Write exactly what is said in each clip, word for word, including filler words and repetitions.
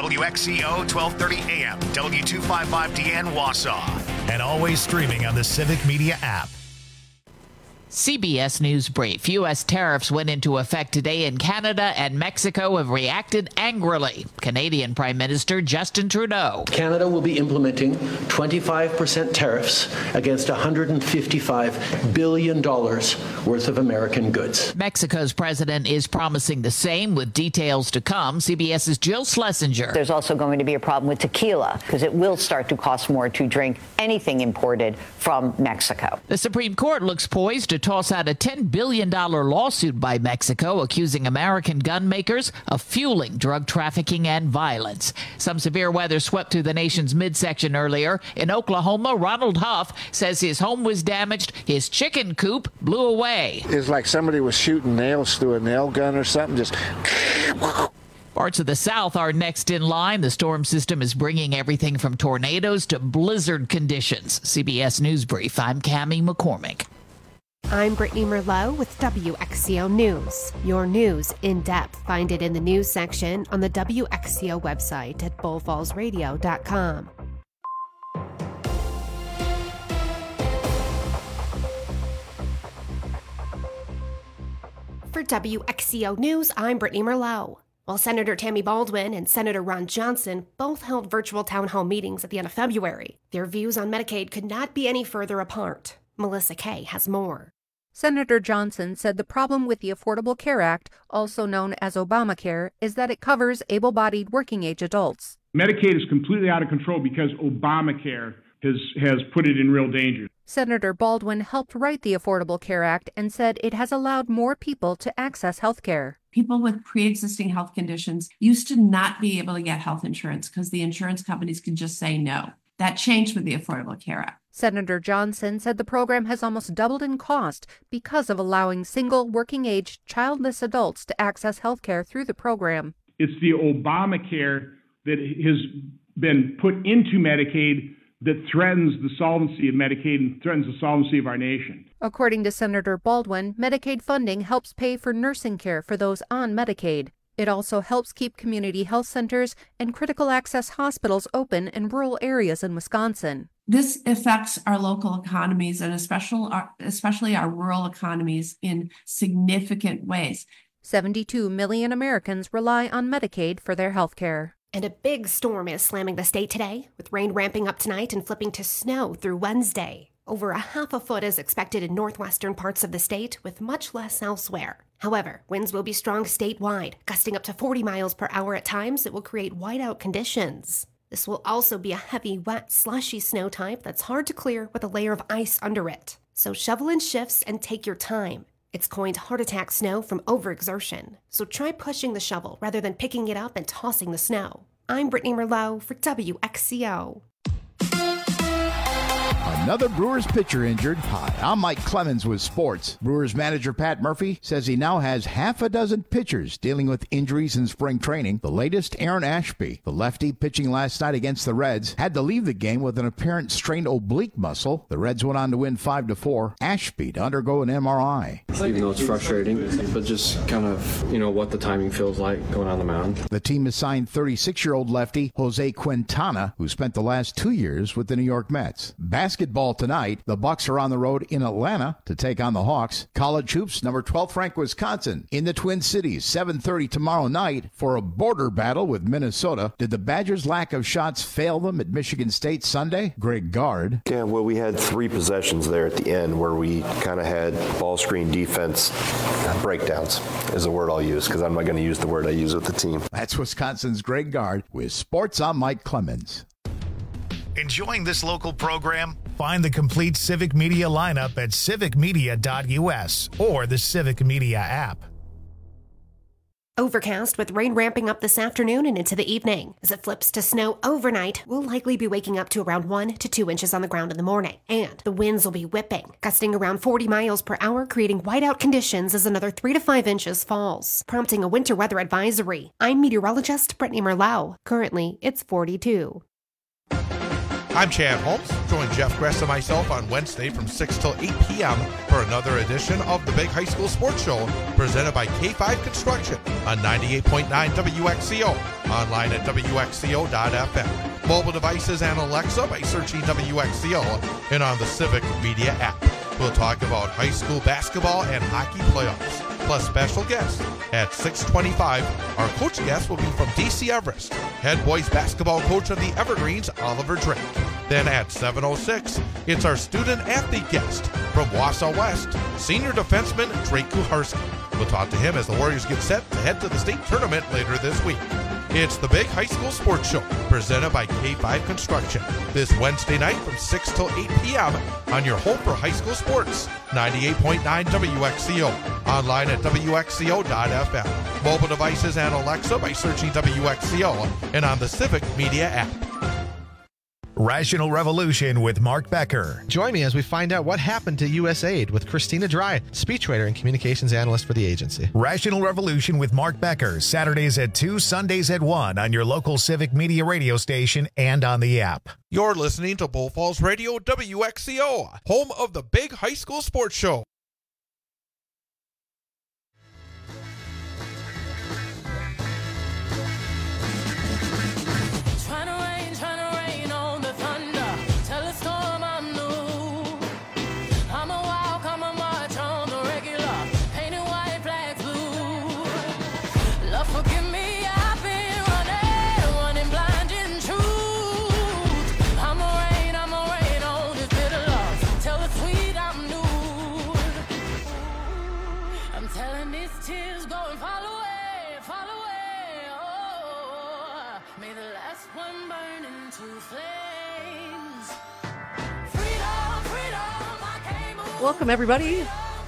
W X C O twelve thirty A M, W two fifty-five D N Wausau, and always streaming on the Civic Media app. C B S News Brief. U S tariffs went into effect today in Canada, and Mexico have reacted angrily. Canadian Prime Minister Justin Trudeau. Canada will be implementing twenty-five percent tariffs against one hundred fifty-five billion dollars worth of American goods. Mexico's president is promising the same, with details to come. CBS's Jill Schlesinger. There's also going to be a problem with tequila, because it will start to cost more to drink anything imported from Mexico. The Supreme Court looks poised to toss out a ten billion dollars lawsuit by Mexico accusing American gun makers of fueling drug trafficking and violence. Some severe weather swept through the nation's midsection earlier. In Oklahoma, Ronald Huff says his home was damaged. His chicken coop blew away. It's like somebody was shooting nails through a nail gun or something, just... Parts of the South are next in line. The storm system is bringing everything from tornadoes to blizzard conditions. C B S News Brief, I'm Cammie McCormick. I'm Brittany Merlot with W X C O News. Your news in depth. Find it in the news section on the W X C O website at bull falls radio dot com. For W X C O News, I'm Brittany Merlot. While Senator Tammy Baldwin and Senator Ron Johnson both held virtual town hall meetings at the end of February, their views on Medicaid could not be any further apart. Melissa Kay has more. Senator Johnson said the problem with the Affordable Care Act, also known as Obamacare, is that it covers able-bodied working-age adults. Medicaid is completely out of control because Obamacare has, has put it in real danger. Senator Baldwin helped write the Affordable Care Act and said it has allowed more people to access health care. People with pre-existing health conditions used to not be able to get health insurance because the insurance companies could just say no. That changed with the Affordable Care Act. Senator Johnson said the program has almost doubled in cost because of allowing single, working-age, childless adults to access health care through the program. It's the Obamacare that has been put into Medicaid that threatens the solvency of Medicaid and threatens the solvency of our nation. According to Senator Baldwin, Medicaid funding helps pay for nursing care for those on Medicaid. It also helps keep community health centers and critical access hospitals open in rural areas in Wisconsin. This affects our local economies and especially our, especially our rural economies in significant ways. seventy-two million Americans rely on Medicaid for their health care. And a big storm is slamming the state today, with rain ramping up tonight and flipping to snow through Wednesday. Over a half a foot is expected in northwestern parts of the state, with much less elsewhere. However, winds will be strong statewide, gusting up to forty miles per hour at times. It will create whiteout conditions. This will also be a heavy, wet, slushy snow type that's hard to clear with a layer of ice under it. So shovel in shifts and take your time. It's coined heart attack snow from overexertion. So try pushing the shovel rather than picking it up and tossing the snow. I'm Brittany Merlot for W X C O. Another Brewers pitcher injured. Hi, I'm Mike Clemens with sports. Brewers manager Pat Murphy says he now has half a dozen pitchers dealing with injuries in spring training. The latest, Aaron Ashby, the lefty pitching last night against the Reds, had to leave the game with an apparent strained oblique muscle. The Reds went on to win five to four. Ashby to undergo an M R I. Even though it's frustrating, but just kind of, you know, what the timing feels like going on the mound. The team has signed thirty-six-year-old lefty Jose Quintana, who spent the last two years with the New York Mets. Basketball tonight, the Bucks are on the road in Atlanta to take on the Hawks. College hoops, number twelve ranked Wisconsin in the Twin Cities, seven thirty tomorrow night for a border battle with Minnesota. Did the Badgers' lack of shots fail them at Michigan State Sunday? Greg Gard. Yeah, well, we had three possessions there at the end where we kind of had ball screen defense breakdowns is a word I'll use because I'm not going to use the word I use with the team. That's Wisconsin's Greg Gard with Sports. I'm Mike Clemens. Enjoying this local program? Find the complete Civic Media lineup at civic media dot u s or the Civic Media app. Overcast with rain ramping up this afternoon and into the evening. As it flips to snow overnight, we'll likely be waking up to around one to two inches on the ground in the morning. And the winds will be whipping, gusting around forty miles per hour, creating whiteout conditions as another three to five inches falls, prompting a winter weather advisory. I'm meteorologist Brittany Merlot. Currently, it's forty-two. I'm Chad Holmes. Join Jeff Gress and myself on Wednesday from six till eight p.m. for another edition of the Big High School Sports Show presented by K five Construction on ninety-eight point nine W X C O. Online at W X C O dot F M. Mobile devices and Alexa by searching W X C O and on the Civic Media app. We'll talk about high school basketball and hockey playoffs, plus special guests. At six twenty-five, our coach guest will be from D C Everest, head boys basketball coach of the Evergreens, Oliver Drake. Then at seven oh six, it's our student-athlete guest from Wausau West, senior defenseman Drake Kuharski. We'll talk to him as the Warriors get set to head to the state tournament later this week. It's the Big High School Sports Show, presented by K five Construction, this Wednesday night from six till eight p.m. on your home for high school sports, ninety-eight point nine W X C O. Online at W X C O dot F M. Mobile devices and Alexa by searching W X C O and on the Civic Media app. Rational Revolution with Mark Becker. Join me as we find out what happened to U S A I D with Christina Dry, speechwriter and communications analyst for the agency. Rational Revolution with Mark Becker, Saturdays at two, Sundays at one on your local Civic Media radio station and on the app. You're listening to Bull Falls Radio W X C O, home of the Big High School Sports Show. Welcome, everybody.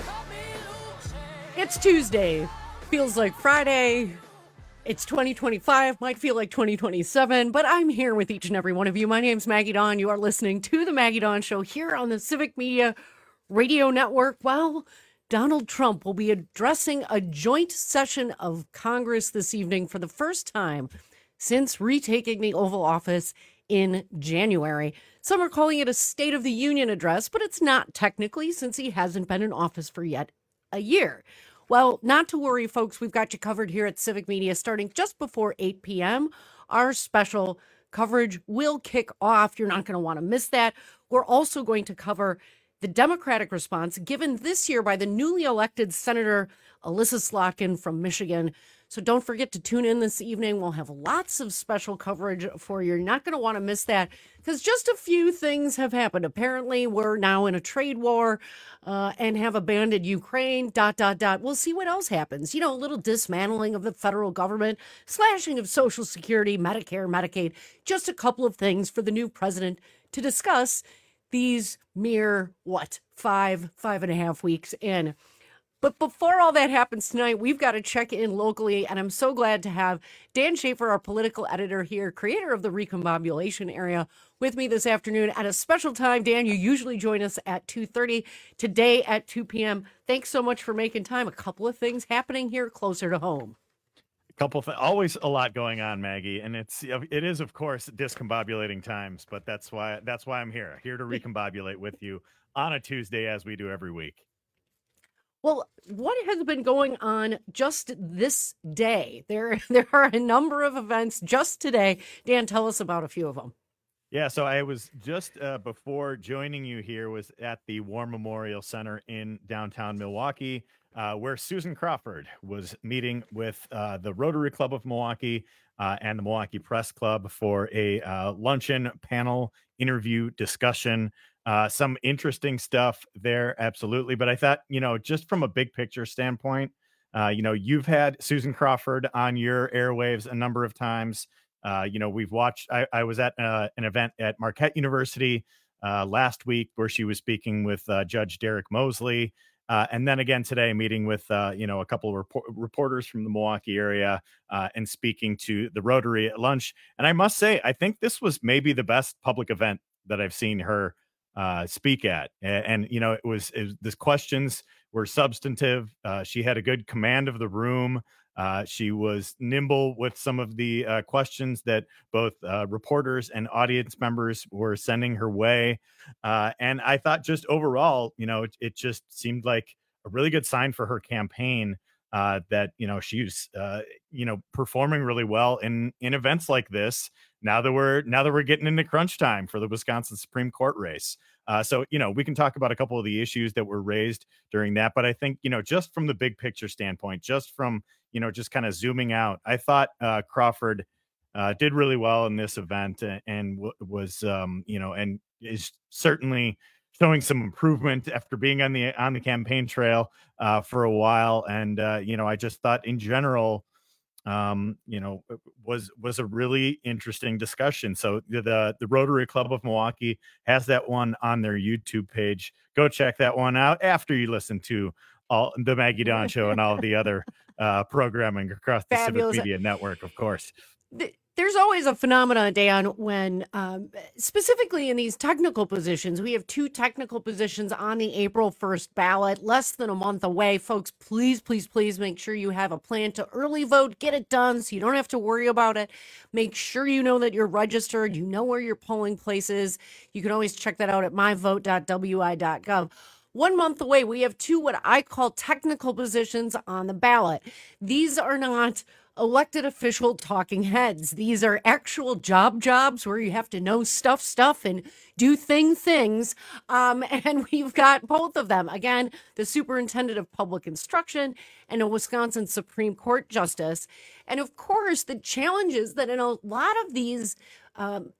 It's Tuesday. Feels like Friday. It's twenty twenty-five. Might feel like twenty twenty-seven, but I'm here with each and every one of you. My name's Maggie Dawn. You are listening to The Maggie Dawn Show here on the Civic Media Radio Network. Well, Donald Trump will be addressing a joint session of Congress this evening for the first time since retaking the Oval Office in January. Some are calling it a State of the Union address, but it's not technically since he hasn't been in office for yet a year. Well, not to worry, folks. We've got you covered here at Civic Media starting just before eight p.m. Our special coverage will kick off. You're not going to want to miss that. We're also going to cover the Democratic response given this year by the newly elected Senator Elissa Slotkin from Michigan. So don't forget to tune in this evening. We'll have lots of special coverage for you. You're not going to want to miss that because just a few things have happened. Apparently, we're now in a trade war uh, and have abandoned Ukraine, dot, dot, dot. We'll see what else happens. You know, a little dismantling of the federal government, slashing of Social Security, Medicare, Medicaid, just a couple of things for the new president to discuss these mere, what, five, five and a half weeks in. But before all that happens tonight, we've got to check in locally, and I'm so glad to have Dan Schaefer, our political editor here, creator of the Recombobulation Area, with me this afternoon at a special time. Dan, you usually join us at two thirty, today at two p.m. Thanks so much for making time. A couple of things happening here closer to home. A couple of th- always a lot going on, Maggie, and it's it is of course discombobulating times, but that's why that's why I'm here, here to recombobulate with you on a Tuesday as we do every week. Well, what has been going on just this day? There, there are a number of events just today. Dan, tell us about a few of them. Yeah, so I was just uh, before joining you here was at the War Memorial Center in downtown Milwaukee, uh, where Susan Crawford was meeting with uh, the Rotary Club of Milwaukee uh, and the Milwaukee Press Club for a uh, luncheon panel interview discussion. Uh, some interesting stuff there, absolutely. But I thought, you know, just from a big picture standpoint, uh, you know, you've had Susan Crawford on your airwaves a number of times. Uh, you know, we've watched, I, I was at uh, an event at Marquette University uh, last week where she was speaking with uh, Judge Derek Mosley. Uh, and then again today, meeting with, uh, you know, a couple of report- reporters from the Milwaukee area uh, and speaking to the Rotary at lunch. And I must say, I think this was maybe the best public event that I've seen her uh, speak at. And, and, you know, it was, it was the questions were substantive. Uh, she had a good command of the room. Uh, she was nimble with some of the uh, questions that both uh, reporters and audience members were sending her way. Uh, and I thought just overall, you know, it, it just seemed like a really good sign for her campaign uh, that, you know, she's, uh, you know, performing really well in, in events like this. Now that we're now that we're getting into crunch time for the Wisconsin Supreme Court race. Uh, so, you know, we can talk about a couple of the issues that were raised during that. But I think, you know, just from the big picture standpoint, just from, you know, just kind of zooming out, I thought uh, Crawford uh, did really well in this event and, and w- was, um, you know, and is certainly showing some improvement after being on the on the campaign trail uh, for a while. And, uh, you know, I just thought in general, um, you know, was was a really interesting discussion. So the the Rotary Club of Milwaukee has that one on their YouTube page. Go check that one out after you listen to all the Maggie Dawn Show and all of the other uh, programming across the Fabulous. Civic Media Network, of course. The- There's always a phenomenon, Dan, when um, specifically in these technical positions, we have two technical positions on the April first ballot, less than a month away. Folks, please, please, please make sure you have a plan to early vote. Get it done so you don't have to worry about it. Make sure you know that you're registered. You know where your polling place is. You can always check that out at my vote dot w i dot gov. One month away, we have two what I call technical positions on the ballot. These are not elected official talking heads. These are actual job jobs where you have to know stuff, stuff, and do thing things. Um, and we've got both of them. Again, the superintendent of public instruction and a Wisconsin Supreme Court justice. And of course, the challenge is that in a lot of these um,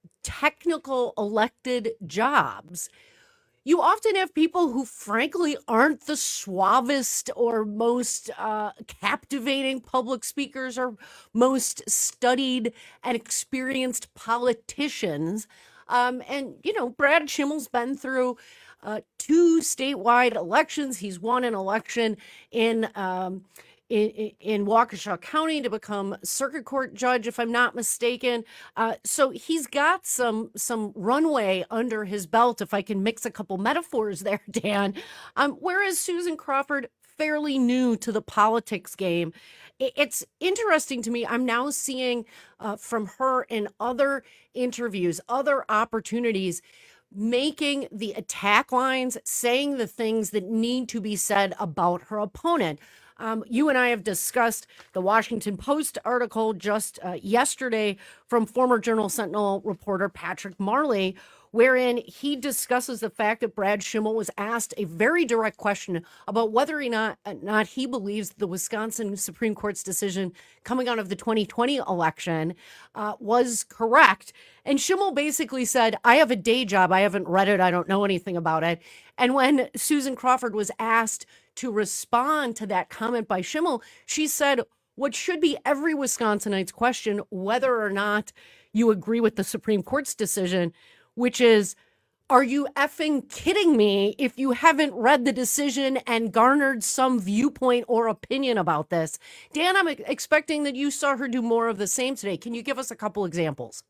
technical elected jobs, you often have people who, frankly, aren't the suavest or most uh, captivating public speakers or most studied and experienced politicians. Um, and, you know, Brad Schimmel's been through uh, two statewide elections. He's won an election in um, in, in Waukesha County to become circuit court judge, if I'm not mistaken. Uh, so he's got some some runway under his belt, if I can mix a couple metaphors there, Dan. Um, whereas Susan Crawford, fairly new to the politics game. It's interesting to me. I'm now seeing uh, from her in other interviews, other opportunities, making the attack lines, saying the things that need to be said about her opponent. Um, you and I have discussed the Washington Post article just uh, yesterday from former Journal Sentinel reporter Patrick Marley, wherein he discusses the fact that Brad Schimmel was asked a very direct question about whether or not, not he believes the Wisconsin Supreme Court's decision coming out of the twenty twenty election uh, was correct. And Schimmel basically said, I have a day job. I haven't read it. I don't know anything about it. And when Susan Crawford was asked to respond to that comment by Schimmel, she said, what should be every Wisconsinite's question, whether or not you agree with the Supreme Court's decision, which is, are you effing kidding me if you haven't read the decision and garnered some viewpoint or opinion about this? Dan, I'm expecting that you saw her do more of the same today. Can you give us a couple examples?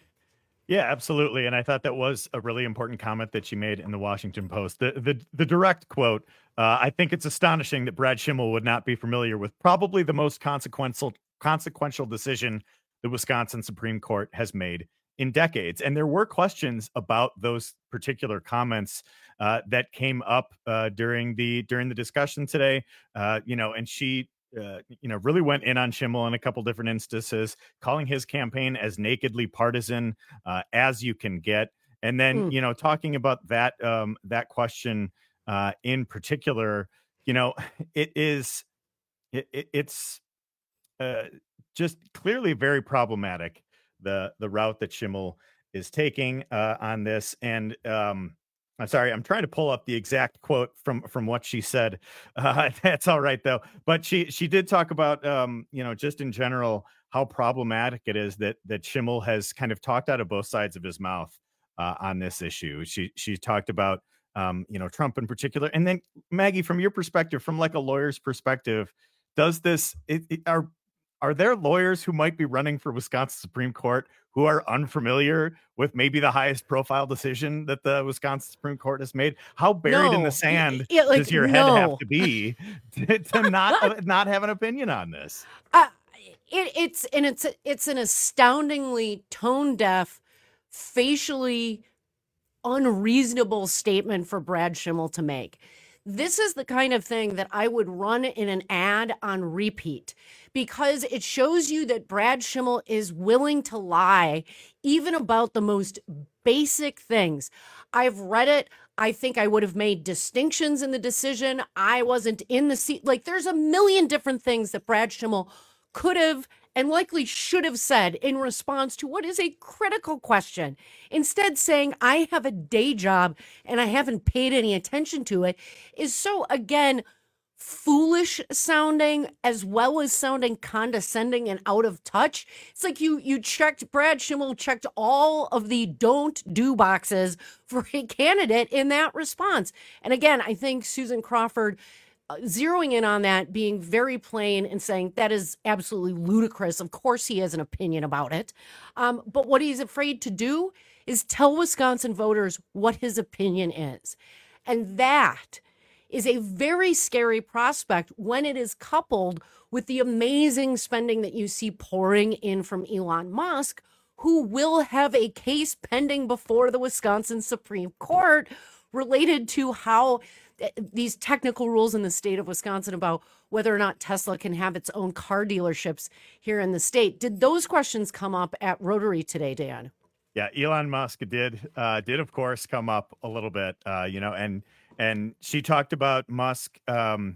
Yeah, absolutely. And I thought that was a really important comment that she made in the Washington Post. The the, the direct quote, uh, I think it's astonishing that Brad Schimmel would not be familiar with probably the most consequential consequential decision the Wisconsin Supreme Court has made in decades. And there were questions about those particular comments uh, that came up uh, during the during the discussion today. Uh, you know, and she Uh, you know, really went in on Schimmel in a couple different instances, calling his campaign as nakedly partisan uh, as you can get. And then, mm. you know, talking about that um, that question uh, in particular, you know, it is it, it, it's uh, just clearly very problematic, the the route that Schimmel is taking uh, on this. And um I'm sorry, I'm trying to pull up the exact quote from from what she said. Uh, that's all right, though. But she she did talk about, um, you know, just in general, how problematic it is that that Schimmel has kind of talked out of both sides of his mouth uh, on this issue. She she talked about, um, you know, Trump in particular. And then, Maggie, from your perspective, from like a lawyer's perspective, does this it, it, are are there lawyers who might be running for Wisconsin Supreme Court who are unfamiliar with maybe the highest profile decision that the Wisconsin Supreme Court has made? How buried No. in the sand Yeah, like, does your no. head have to be to, to not not have an opinion on this? Uh, it, it's and it's it's an astoundingly tone deaf, facially unreasonable statement for Brad Schimmel to make. This is the kind of thing that I would run in an ad on repeat because it shows you that Brad Schimmel is willing to lie even about the most basic things. I've read it. I think I would have made distinctions in the decision. I wasn't in the seat. Like, there's a million different things that Brad Schimmel could have and likely should have said in response to what is a critical question. Instead, saying, I have a day job and I haven't paid any attention to it is so, again, foolish sounding as well as sounding condescending and out of touch. It's like you you checked, Brad Schimmel checked all of the don't do boxes for a candidate in that response. And again, I think Susan Crawford zeroing in on that, being very plain and saying that is absolutely ludicrous. Of course he has an opinion about it. Um, but what he's afraid to do is tell Wisconsin voters what his opinion is. And that is a very scary prospect when it is coupled with the amazing spending that you see pouring in from Elon Musk, who will have a case pending before the Wisconsin Supreme Court related to how these technical rules in the state of Wisconsin about whether or not Tesla can have its own car dealerships here in the state. Did those questions come up at Rotary today, Dan? Yeah, Elon Musk did, uh, did of course come up a little bit, uh, you know, and and she talked about Musk um,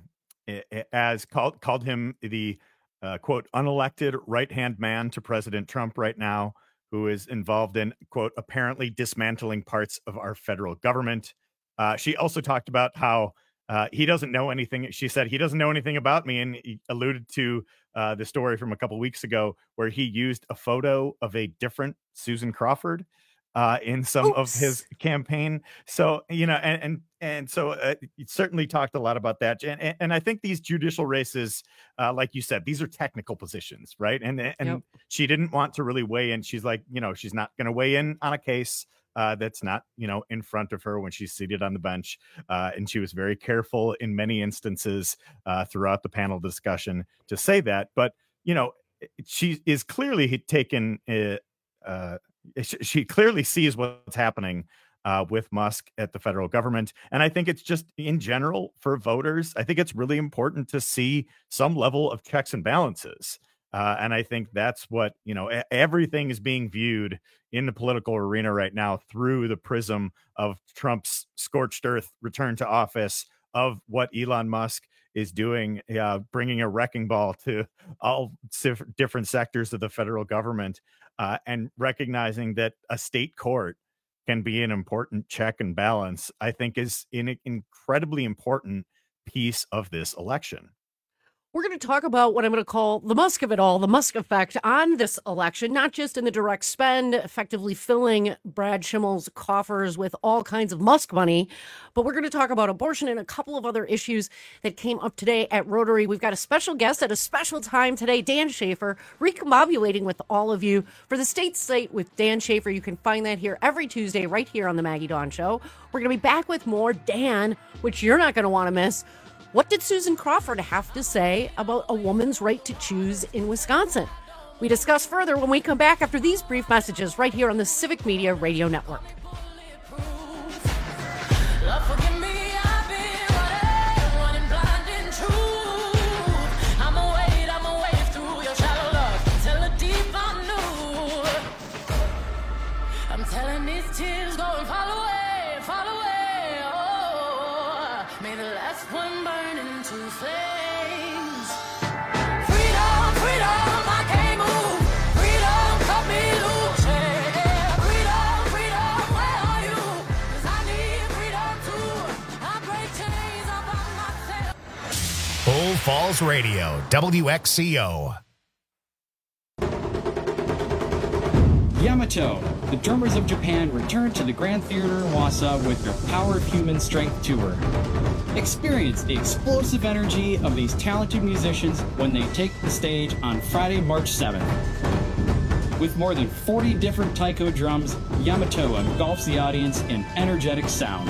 as called called him the uh, quote unelected right hand man to President Trump right now, who is involved in quote apparently dismantling parts of our federal government. Uh, she also talked about how uh, he doesn't know anything. She said he doesn't know anything about me, and he alluded to uh, the story from a couple weeks ago where he used a photo of a different Susan Crawford uh, in some Oops. of his campaign. So, you know, and and, and so uh, he certainly talked a lot about that. And, and, and I think these judicial races, uh, like you said, these are technical positions, right? And, and yep. she didn't want to really weigh in. She's like, you know, she's not going to weigh in on a case Uh, that's not, you know, in front of her when she's seated on the bench. Uh, and she was very careful in many instances uh, throughout the panel discussion to say that. But, you know, she is clearly taken, uh, uh, she clearly sees what's happening uh, with Musk at the federal government. And I think it's just in general for voters, I think it's really important to see some level of checks and balances. Uh, and I think that's what, you know, everything is being viewed in the political arena right now through the prism of Trump's scorched earth return to office, of what Elon Musk is doing, uh, bringing a wrecking ball to all different sectors of the federal government, uh, and recognizing that a state court can be an important check and balance, I think is an incredibly important piece of this election. We're going to talk about what I'm going to call the Musk of it all, the Musk effect on this election, not just in the direct spend, effectively filling Brad Schimmel's coffers with all kinds of Musk money, but we're going to talk about abortion and a couple of other issues that came up today at Rotary. We've got a special guest at a special time today, Dan Schaefer, recombobulating with all of you for the State Slate with Dan Schaefer. You can find that here every Tuesday right here on the Maggie Dawn Show. We're going to be back with more Dan, which you're not going to want to miss. What did Susan Crawford have to say about a woman's right to choose in Wisconsin? We discuss further when we come back after these brief messages right here on the Civic Media Radio Network. I'm telling these tears go and fall away, fall away. Oh, may the last one burn into flames. Freedom, freedom, I can't move. Freedom, cut me loose. Yeah. Freedom, freedom, where are you? 'Cause I need freedom too. I break chains up on myself. Bull Falls Radio, W X C O. Yamato, the Drummers of Japan return to the Grand Theater in Wausau with their Power of Human Strength tour. Experience the explosive energy of these talented musicians when they take the stage on Friday, March seventh. With more than forty different taiko drums, Yamato engulfs the audience in energetic sound.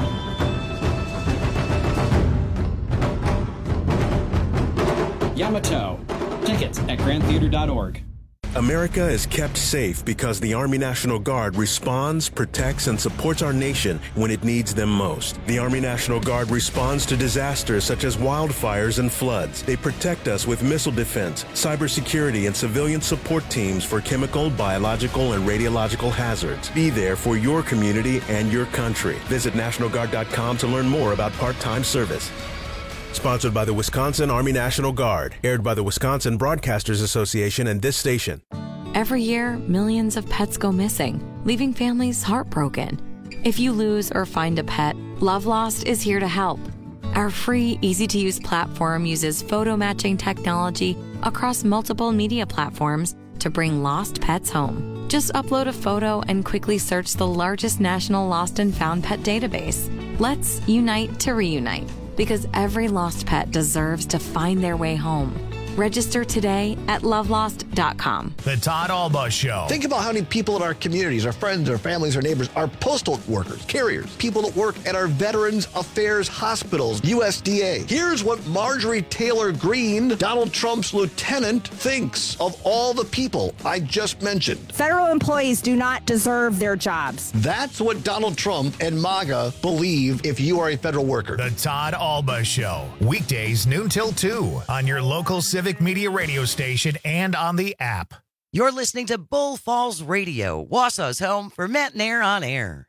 Yamato. Tickets at grand theater dot org. America is kept safe because the Army National Guard responds, protects, and supports our nation when it needs them most. The Army National Guard responds to disasters such as wildfires and floods. They protect us with missile defense, cybersecurity, and civilian support teams for chemical, biological, and radiological hazards. Be there for your community and your country. Visit national guard dot com to learn more about part-time service. Sponsored by the Wisconsin Army National Guard. Aired by the Wisconsin Broadcasters Association and this station. Every year, millions of pets go missing, leaving families heartbroken. If you lose or find a pet, Love Lost is here to help. Our free, easy-to-use platform uses photo matching technology across multiple media platforms to bring lost pets home. Just upload a photo and quickly search the largest national lost and found pet database. Let's unite to reunite. Because every lost pet deserves to find their way home. Register today at love lost dot com. The Todd Alba Show. Think about how many people in our communities, our friends, our families, our neighbors, our postal workers, carriers, people that work at our Veterans Affairs hospitals, U S D A. Here's what Marjorie Taylor Greene, Donald Trump's lieutenant, thinks of all the people I just mentioned. Federal employees do not deserve their jobs. That's what Donald Trump and MAGA believe if you are a federal worker. The Todd Alba Show. Weekdays noon till two on your local Civic Media radio station and on the app. You're listening to Bull Falls Radio, Wausau's home for Matt Nair on air.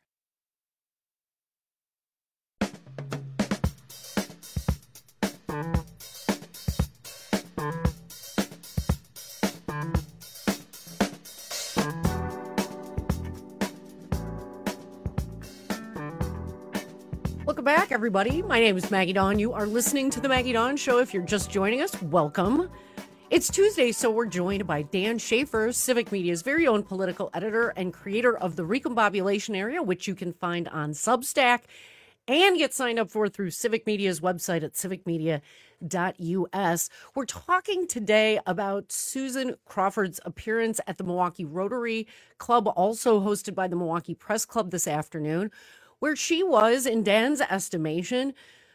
Welcome back, everybody. My name is Maggie Dawn. You are listening to The Maggie Dawn Show. If you're just joining us, welcome. It's Tuesday, so we're joined by Dan Schaefer, Civic Media's very own political editor and creator of the Recombobulation Area, which you can find on Substack and get signed up for through Civic Media's website at civic media dot u s. We're talking today about Susan Crawford's appearance at the Milwaukee Rotary Club, also hosted by the Milwaukee Press Club this afternoon, where she was, in Dan's estimation,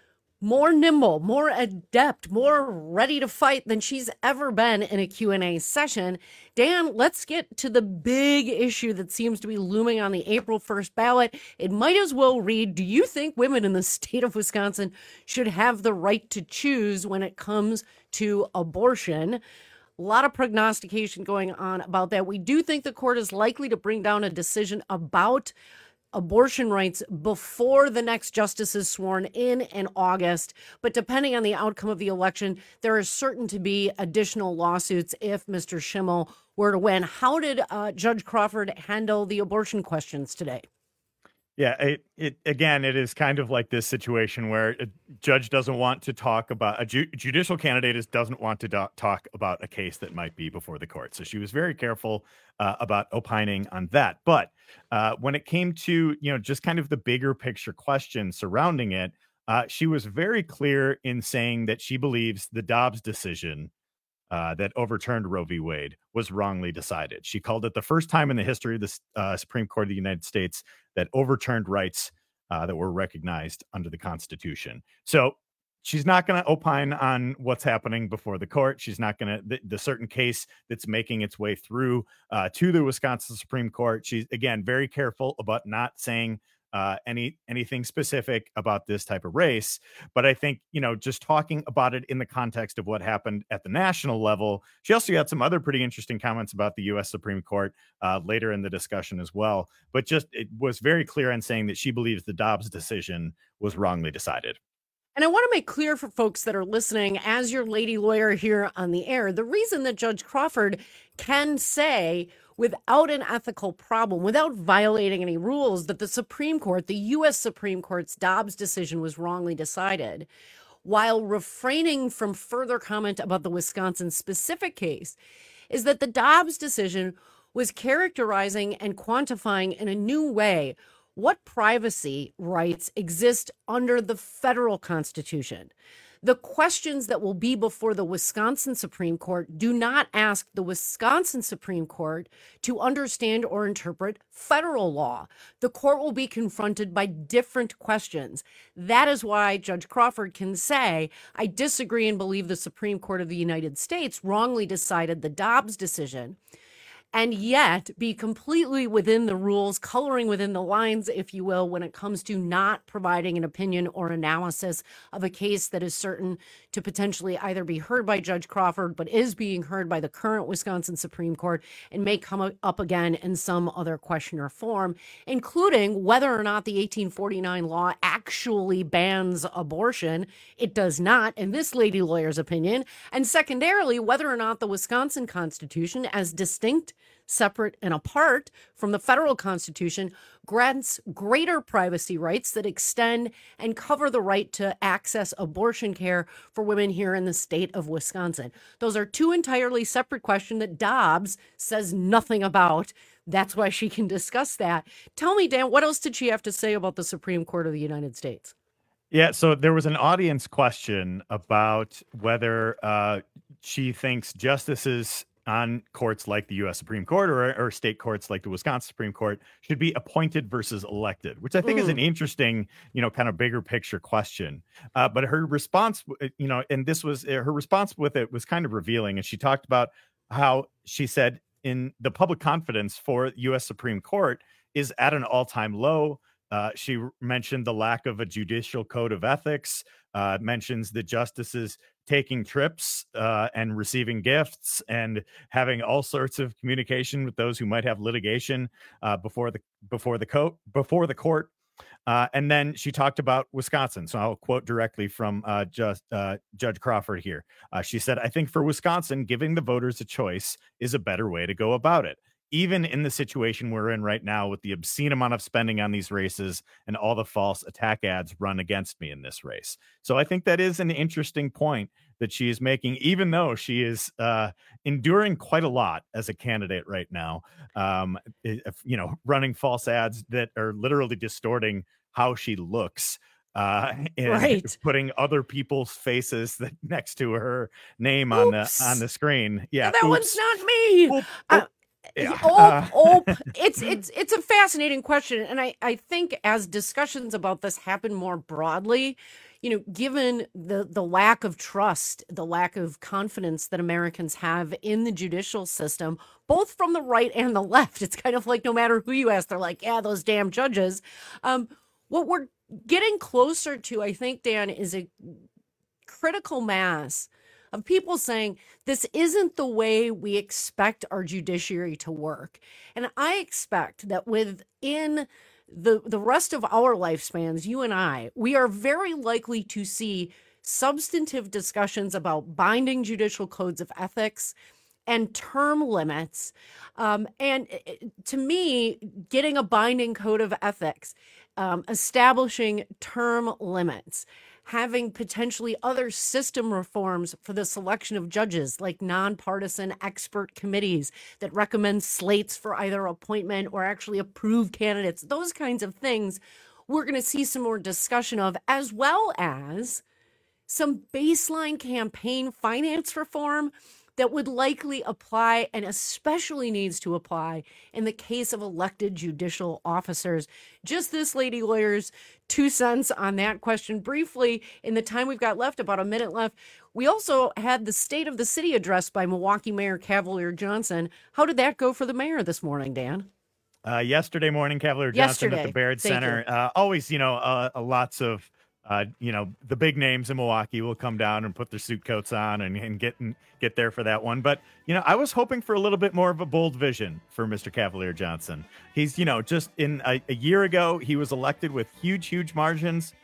more nimble, more adept, more ready to fight than she's ever been in a Q and A session. Dan, let's get to the big issue that seems to be looming on the April first ballot. It might as well read, do you think women in the state of Wisconsin should have the right to choose when it comes to abortion? A lot of prognostication going on about that. We do think the court is likely to bring down a decision about abortion rights before the next justice is sworn in in August. But depending on the outcome of the election, there is certain to be additional lawsuits if Mister Schimmel were to win. How did uh, Judge Crawford handle the abortion questions today? Yeah, it, it again, it is kind of like this situation where a judge doesn't want to talk about, a ju- judicial candidate is, doesn't want to do- talk about a case that might be before the court. So she was very careful uh, about opining on that. But uh, when it came to, you know, just kind of the bigger picture question surrounding it, uh, she was very clear in saying that she believes the Dobbs decision Uh, that overturned Roe v. Wade was wrongly decided. She called it the first time in the history of the uh, Supreme Court of the United States that overturned rights uh, that were recognized under the Constitution. So she's not going to opine on what's happening before the court. She's not going to, the, the certain case that's making its way through uh, to the Wisconsin Supreme Court. She's, again, very careful about not saying Uh, any anything specific about this type of race. But I think, you know, just talking about it in the context of what happened at the national level, she also had some other pretty interesting comments about the U S Supreme Court uh, later in the discussion as well. But just it was very clear in saying that she believes the Dobbs decision was wrongly decided. And I want to make clear for folks that are listening, as your lady lawyer here on the air, the reason that Judge Crawford can say without an ethical problem, without violating any rules, that the Supreme Court, the U S Supreme Court's Dobbs decision was wrongly decided, while refraining from further comment about the Wisconsin specific case, is that the Dobbs decision was characterizing and quantifying in a new way what privacy rights exist under the federal Constitution. The questions that will be before the Wisconsin Supreme Court do not ask the Wisconsin Supreme Court to understand or interpret federal law. The court will be confronted by different questions. That is why Judge Crawford can say, I disagree and believe the Supreme Court of the United States wrongly decided the Dobbs decision, and yet be completely within the rules, coloring within the lines, if you will, when it comes to not providing an opinion or analysis of a case that is certain to potentially either be heard by Judge Crawford, but is being heard by the current Wisconsin Supreme Court and may come up again in some other question or form, including whether or not the eighteen forty-nine law actually bans abortion. It does not, in this lady lawyer's opinion. And secondarily, whether or not the Wisconsin Constitution, as distinct, separate, and apart from the federal Constitution, grants greater privacy rights that extend and cover the right to access abortion care for women here in the state of Wisconsin. Those are two entirely separate questions that Dobbs says nothing about. That's why she can discuss that. Tell me, Dan, what else did she have to say about the Supreme Court of the United States? Yeah, so there was an audience question about whether uh, she thinks justices on courts like the U S Supreme Court or, or state courts like the Wisconsin Supreme Court should be appointed versus elected, which I think mm. is an interesting, you know, kind of bigger picture question. Uh, but her response, you know, and this was her response with it was kind of revealing. And she talked about how she said in the public confidence for U S Supreme Court is at an all-time low. Uh, she mentioned the lack of a judicial code of ethics, uh, mentions the justices taking trips uh, and receiving gifts and having all sorts of communication with those who might have litigation uh, before the before the court before the court. Uh, and then she talked about Wisconsin. So I'll quote directly from uh, just, uh, Judge Crawford here. Uh, she said, I think for Wisconsin, giving the voters a choice is a better way to go about it. Even in the situation we're in right now with the obscene amount of spending on these races and all the false attack ads run against me in this race. So I think that is an interesting point that she is making, even though she is uh, enduring quite a lot as a candidate right now, um, if, you know, running false ads that are literally distorting how she looks. Uh, and right. putting other people's faces that next to her name Oops. on the on the screen. Yeah, that Oops. one's not me. Oop, oop. Uh, Yeah. Oh, oh, it's it's it's a fascinating question, and I I think as discussions about this happen more broadly, you know, given the the lack of trust, the lack of confidence that Americans have in the judicial system, both from the right and the left, it's kind of like no matter who you ask, they're like, yeah, those damn judges. Um, what we're getting closer to, I think, Dan, is a critical mass of people saying this isn't the way we expect our judiciary to work. And I expect that within the, the rest of our lifespans, you and I, we are very likely to see substantive discussions about binding judicial codes of ethics and term limits. Um, and to me, getting a binding code of ethics, um, establishing term limits, having potentially other system reforms for the selection of judges, like nonpartisan expert committees that recommend slates for either appointment or actually approve candidates, those kinds of things we're going to see some more discussion of, as well as some baseline campaign finance reform that would likely apply and especially needs to apply in the case of elected judicial officers. Just this lady lawyer's two cents on that question briefly in the time we've got left, about a minute left. We also had the State of the City address by Milwaukee Mayor Cavalier Johnson. How did that go for the mayor this morning, Dan? Uh, yesterday morning, Cavalier Johnson yesterday. at the Baird Thank Center. Uh, always, you know, uh, uh, lots of Uh, you know, the big names in Milwaukee will come down and put their suit coats on and, and get and get there for that one. But, you know, I was hoping for a little bit more of a bold vision for Mister Cavalier Johnson. He's, you know, just in a, a year ago, he was elected with huge, huge margins.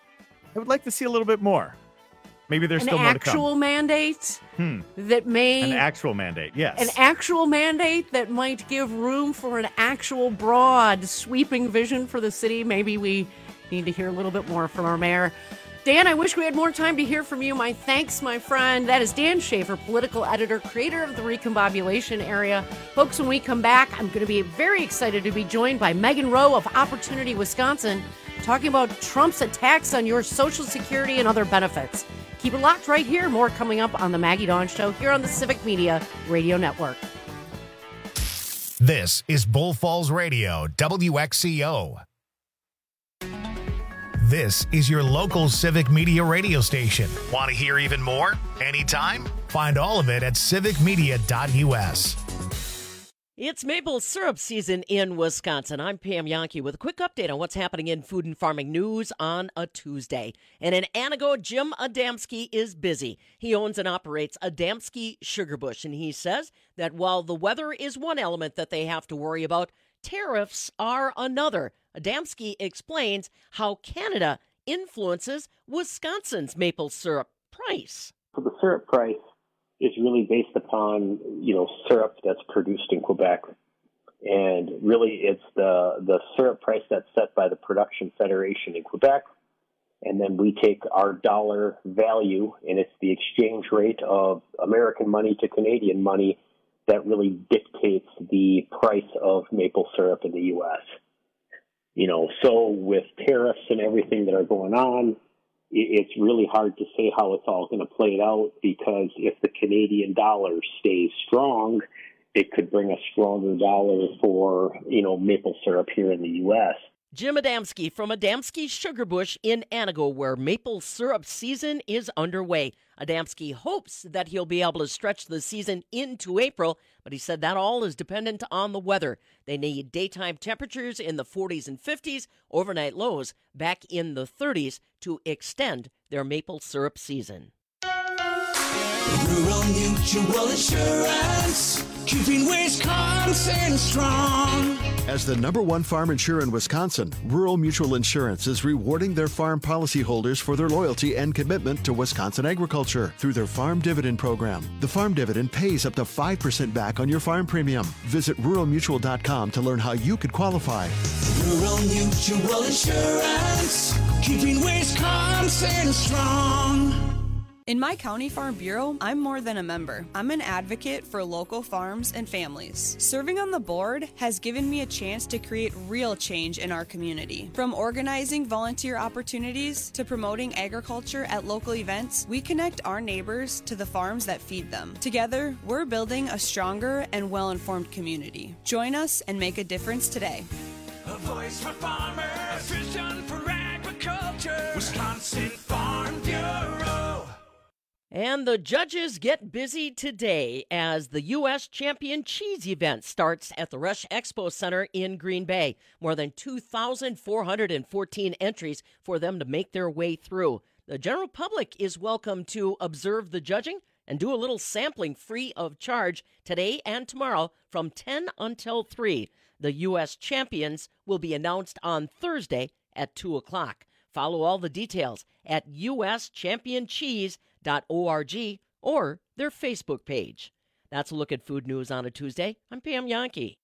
I would like to see a little bit more. Maybe there's an still more to come. An actual mandate hmm. that may... An actual mandate, yes. An actual mandate that might give room for an actual broad, sweeping vision for the city. Maybe we need to hear a little bit more from our mayor. Dan, I wish we had more time to hear from you. My thanks, my friend. That is Dan Schaefer, political editor, creator of the Recombobulation Area. Folks, when we come back, I'm going to be very excited to be joined by Megan Rowe of Opportunity Wisconsin, talking about Trump's attacks on your Social Security and other benefits. Keep it locked right here. More coming up on the Maggie Dawn Show here on the Civic Media Radio Network. This is Bull Falls Radio, W X C O. This is your local Civic Media radio station. Want to hear even more? Anytime? Find all of it at civic media dot U S. It's maple syrup season in Wisconsin. I'm Pam Yankee with a quick update on what's happening in food and farming news on a Tuesday. And in Anago, Jim Adamski is busy. He owns and operates Adamski Sugar Bush, and he says that while the weather is one element that they have to worry about, tariffs are another. Adamski explains how Canada influences Wisconsin's maple syrup price. So the syrup price is really based upon, you know, syrup that's produced in Quebec. And really it's the, the syrup price that's set by the Production Federation in Quebec. And then we take our dollar value, and it's the exchange rate of American money to Canadian money that really dictates the price of maple syrup in the U S. You know, so with tariffs and everything that are going on, it's really hard to say how it's all going to play out, because if the Canadian dollar stays strong, it could bring a stronger dollar for, you know, maple syrup here in the U S. Jim Adamski from Adamski Sugar Bush in Anago, where maple syrup season is underway. Adamski hopes that he'll be able to stretch the season into April, but he said that all is dependent on the weather. They need daytime temperatures in the forties and fifties, overnight lows back in the thirties to extend their maple syrup season. Rural Mutual Insurance, keeping Wisconsin strong. As the number one farm insurer in Wisconsin, Rural Mutual Insurance is rewarding their farm policyholders for their loyalty and commitment to Wisconsin agriculture through their Farm Dividend program. The Farm Dividend pays up to five percent back on your farm premium. Visit rural mutual dot com to learn how you could qualify. Rural Mutual Insurance, keeping Wisconsin strong. In my County Farm Bureau, I'm more than a member. I'm an advocate for local farms and families. Serving on the board has given me a chance to create real change in our community. From organizing volunteer opportunities to promoting agriculture at local events, we connect our neighbors to the farms that feed them. Together, we're building a stronger and well-informed community. Join us and make a difference today. A voice for farmers, a vision for agriculture, Wisconsin Farm Bureau. And the judges get busy today as the U S Champion Cheese event starts at the Rush Expo Center in Green Bay. More than two thousand four hundred fourteen entries for them to make their way through. The general public is welcome to observe the judging and do a little sampling free of charge today and tomorrow from ten until three. The U S champions will be announced on Thursday at two o'clock. Follow all the details at u s champion cheese dot org or their Facebook page. That's a look at food news on a Tuesday. I'm Pam Yankee.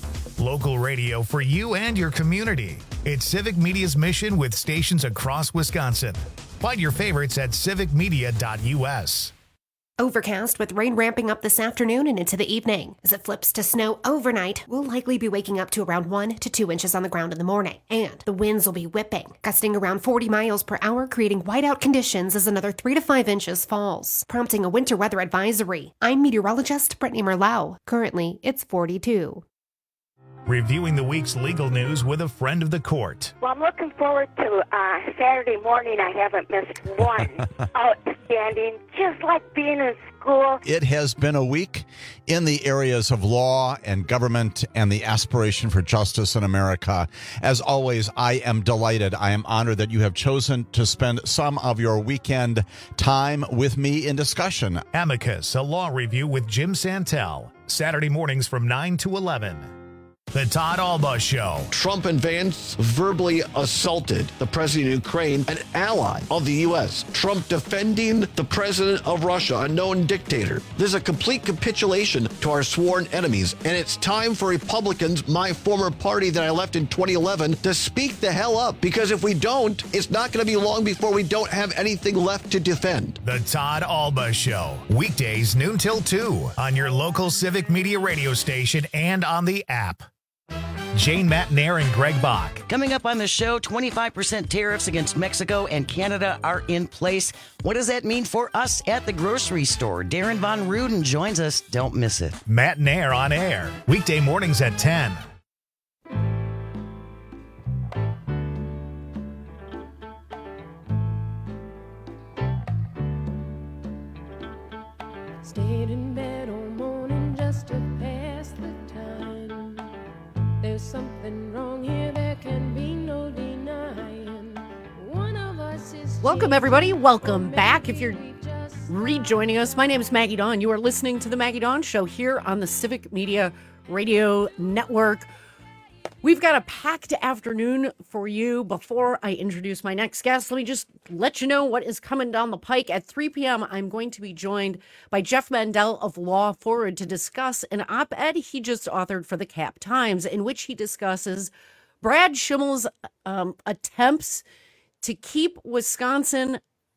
Local radio for you and your community. It's Civic Media's mission with stations across Wisconsin. Find your favorites at civic media dot U S. Overcast with rain ramping up this afternoon and into the evening. As it flips to snow overnight, we'll likely be waking up to around one to two inches on the ground in the morning. And the winds will be whipping, gusting around forty miles per hour, creating whiteout conditions as another three to five inches falls, prompting a winter weather advisory. I'm meteorologist Brittany Merlau. Currently, it's forty-two. Reviewing the week's legal news with a friend of the court. Well, I'm looking forward to uh, Saturday morning. I haven't missed one. Outstanding, just like being in school. It has been a week in the areas of law and government and the aspiration for justice in America. As always, I am delighted. I am honored that you have chosen to spend some of your weekend time with me in discussion. Amicus, a law review with Jim Santel. Saturday mornings from nine to eleven. The Todd Alba Show. Trump and Vance verbally assaulted the president of Ukraine, an ally of the U S. Trump defending the president of Russia, a known dictator. This is a complete capitulation to our sworn enemies, and it's time for Republicans, my former party that I left in twenty eleven, to speak the hell up, because if we don't, it's not going to be long before we don't have anything left to defend. The Todd Alba Show. Weekdays noon till two on your local Civic Media radio station and on the app. Jane Matnair and Greg Bach. Coming up on the show, twenty-five percent tariffs against Mexico and Canada are in place. What does that mean for us at the grocery store? Darren Von Ruden joins us. Don't miss it. Matnair on air. Weekday mornings at ten. Stayed in bed all morning just to pass the time. There's something wrong here, there can be no denying. One of us is. Welcome, everybody. Welcome back. If you're rejoining us, my name is Maggie Dawn. You are listening to The Maggie Dawn Show here on the Civic Media Radio Network. We've got a packed afternoon for you. Before I introduce my next guest, let me just let you know what is coming down the pike. At three p.m., I'm going to be joined by Jeff Mandel of Law Forward to discuss an op-ed he just authored for the Cap Times, in which he discusses Brad Schimmel's um, attempts to keep Wisconsin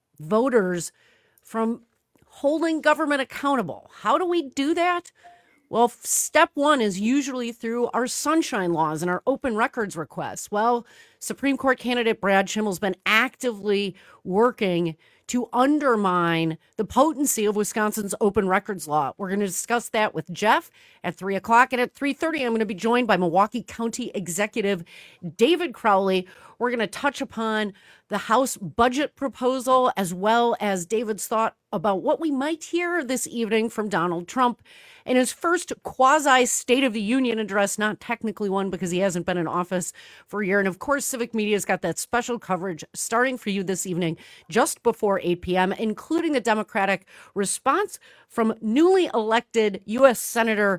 voters from holding government accountable. How do we do that? Well, step one is usually through our sunshine laws and our open records requests. Well, Supreme Court candidate Brad Schimmel's been actively working to undermine the potency of Wisconsin's open records law. We're going to discuss that with Jeff at three o'clock. And at three thirty, I'm going to be joined by Milwaukee County Executive David Crowley. We're going to touch upon the House budget proposal, as well as David's thought about what we might hear this evening from Donald Trump in his first quasi-State of the Union address, not technically one because he hasn't been in office for a year. And of course, Civic Media's got that special coverage starting for you this evening, just before eight p.m., including the Democratic response from newly elected U S Senator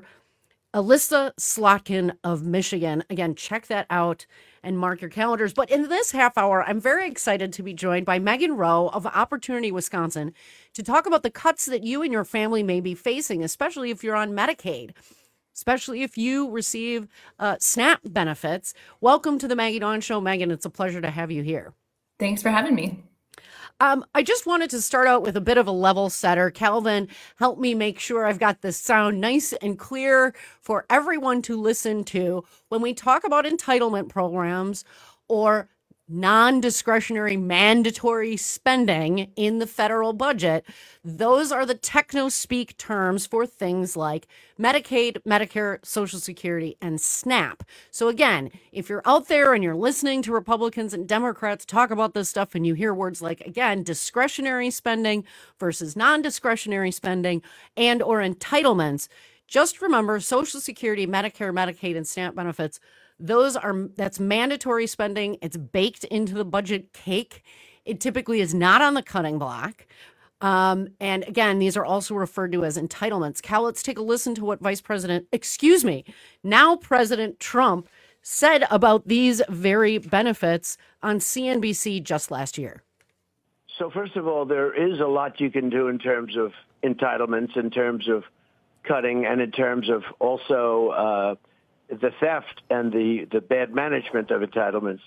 Elissa Slotkin of Michigan. Again, check that out and mark your calendars. But in this half hour, I'm very excited to be joined by Megan Rowe of Opportunity Wisconsin to talk about the cuts that you and your family may be facing, especially if you're on Medicaid, especially if you receive uh, SNAP benefits. Welcome to the Maggie Dawn Show, Megan. It's a pleasure to have you here. Thanks for having me. Um, I just wanted to start out with a bit of a level setter. Calvin, help me make sure I've got this sound nice and clear for everyone to listen to. When we talk about entitlement programs or non-discretionary mandatory spending in the federal budget, those are the techno-speak terms for things like Medicaid, Medicare, Social Security, and SNAP. So again, if you're out there and you're listening to Republicans and Democrats talk about this stuff and you hear words like, again, discretionary spending versus non-discretionary spending and or entitlements, just remember Social Security, Medicare, Medicaid, and SNAP benefits. Those are, that's mandatory spending. It's baked into the budget cake. It typically is not on the cutting block. Um, and again, these are also referred to as entitlements. Cal, let's take a listen to what Vice President, excuse me, now President Trump said about these very benefits on C N B C just last year. So first of all, there is a lot you can do in terms of entitlements, in terms of cutting, and in terms of also uh, the theft and the, the bad management of entitlements.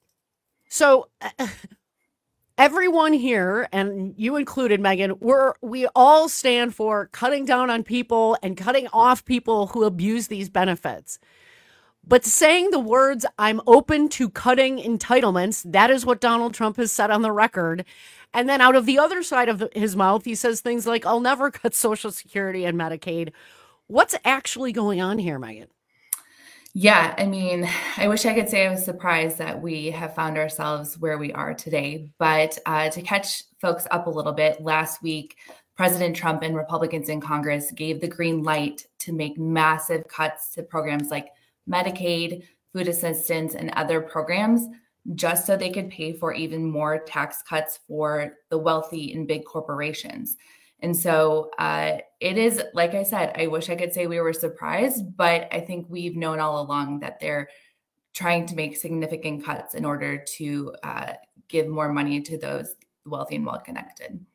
So uh, everyone here, and you included, Megan, we're, we all stand for cutting down on people and cutting off people who abuse these benefits. But saying the words, I'm open to cutting entitlements, that is what Donald Trump has said on the record. And then out of the other side of the, his mouth, he says things like, I'll never cut Social Security and Medicaid. What's actually going on here, Megan? Yeah, I mean, I wish I could say I was surprised that we have found ourselves where we are today. But uh, to catch folks up a little bit, last week, President Trump and Republicans in Congress gave the green light to make massive cuts to programs like Medicaid, food assistance, and other programs, just so they could pay for even more tax cuts for the wealthy and big corporations. And so uh, it is, like I said, I wish I could say we were surprised, but I think we've known all along that they're trying to make significant cuts in order to uh, give more money to those wealthy and well-connected.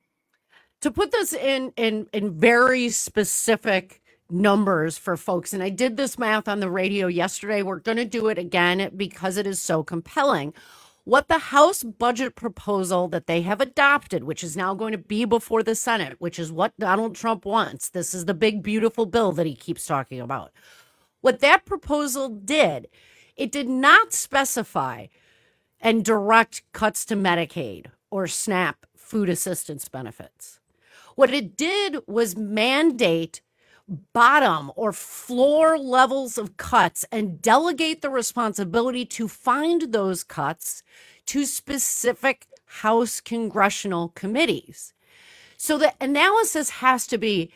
To put this in, in, in very specific numbers for folks, and I did this math on the radio yesterday, we're going to do it again because it is so compelling. What the House budget proposal that they have adopted, which is now going to be before the Senate, which is what Donald Trump wants. This is the big, beautiful bill that he keeps talking about. What that proposal did, it did not specify and direct cuts to Medicaid or SNAP food assistance benefits. What it did was mandate bottom or floor levels of cuts and delegate the responsibility to find those cuts to specific House congressional committees. So the analysis has to be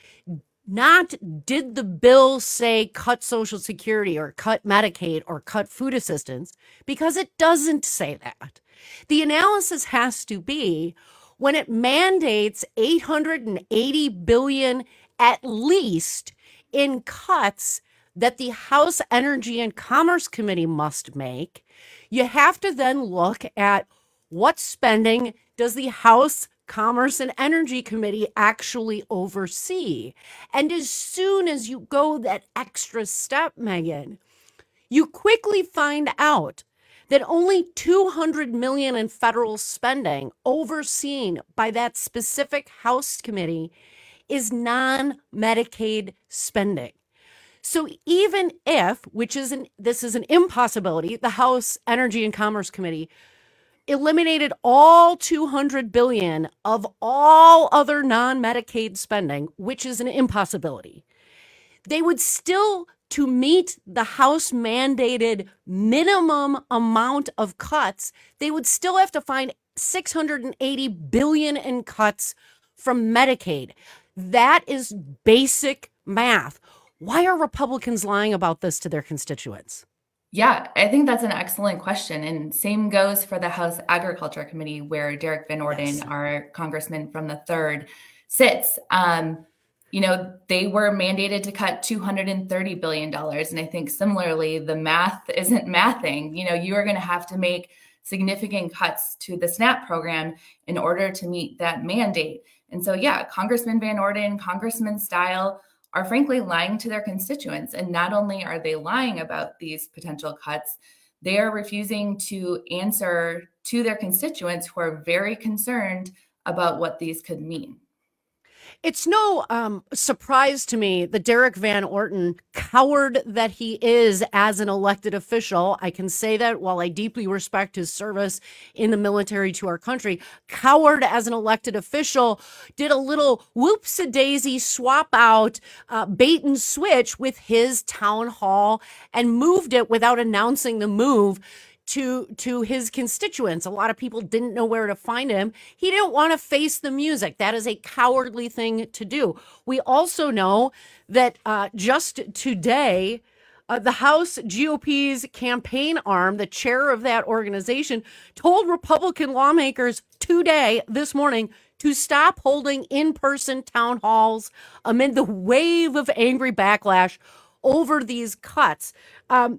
not did the bill say cut Social Security or cut Medicaid or cut food assistance, because it doesn't say that. The analysis has to be when it mandates eight hundred eighty billion dollars at least in cuts that the House Energy and Commerce Committee must make, you have to then look at what spending does the House Commerce and Energy Committee actually oversee. And as soon as you go that extra step, Megan, you quickly find out that only two hundred million dollars in federal spending overseen by that specific House committee is non-Medicaid spending. So even if, which is an, this is an impossibility, the House Energy and Commerce Committee eliminated all two hundred billion dollars of all other non-Medicaid spending, which is an impossibility, they would still, to meet the House mandated minimum amount of cuts, they would still have to find six hundred eighty billion dollars in cuts from Medicaid. That is basic math. Why are Republicans lying about this to their constituents? Yeah, I think that's an excellent question. And same goes for the House Agriculture Committee, where Derek Van Orden, yes. our congressman from the third, sits. Um, you know, they were mandated to cut two hundred thirty billion dollars. And I think similarly, the math isn't mathing. You know, you are going to have to make significant cuts to the SNAP program in order to meet that mandate. And so, yeah, Congressman Van Orden, Congressman Style are frankly lying to their constituents. And not only are they lying about these potential cuts, they are refusing to answer to their constituents who are very concerned about what these could mean. It's no um, surprise to me that Derek Van Orden, coward that he is as an elected official, I can say that while I deeply respect his service in the military to our country, coward as an elected official, did a little whoops-a-daisy swap out, uh, bait and switch with his town hall and moved it without announcing the move to to his constituents. A lot of people didn't know where to find him. He didn't want to face the music. That is a cowardly thing to do. We also know that uh, just today, uh, the House G O P's campaign arm, the chair of that organization, told Republican lawmakers today, this morning, to stop holding in-person town halls amid the wave of angry backlash over these cuts. Um,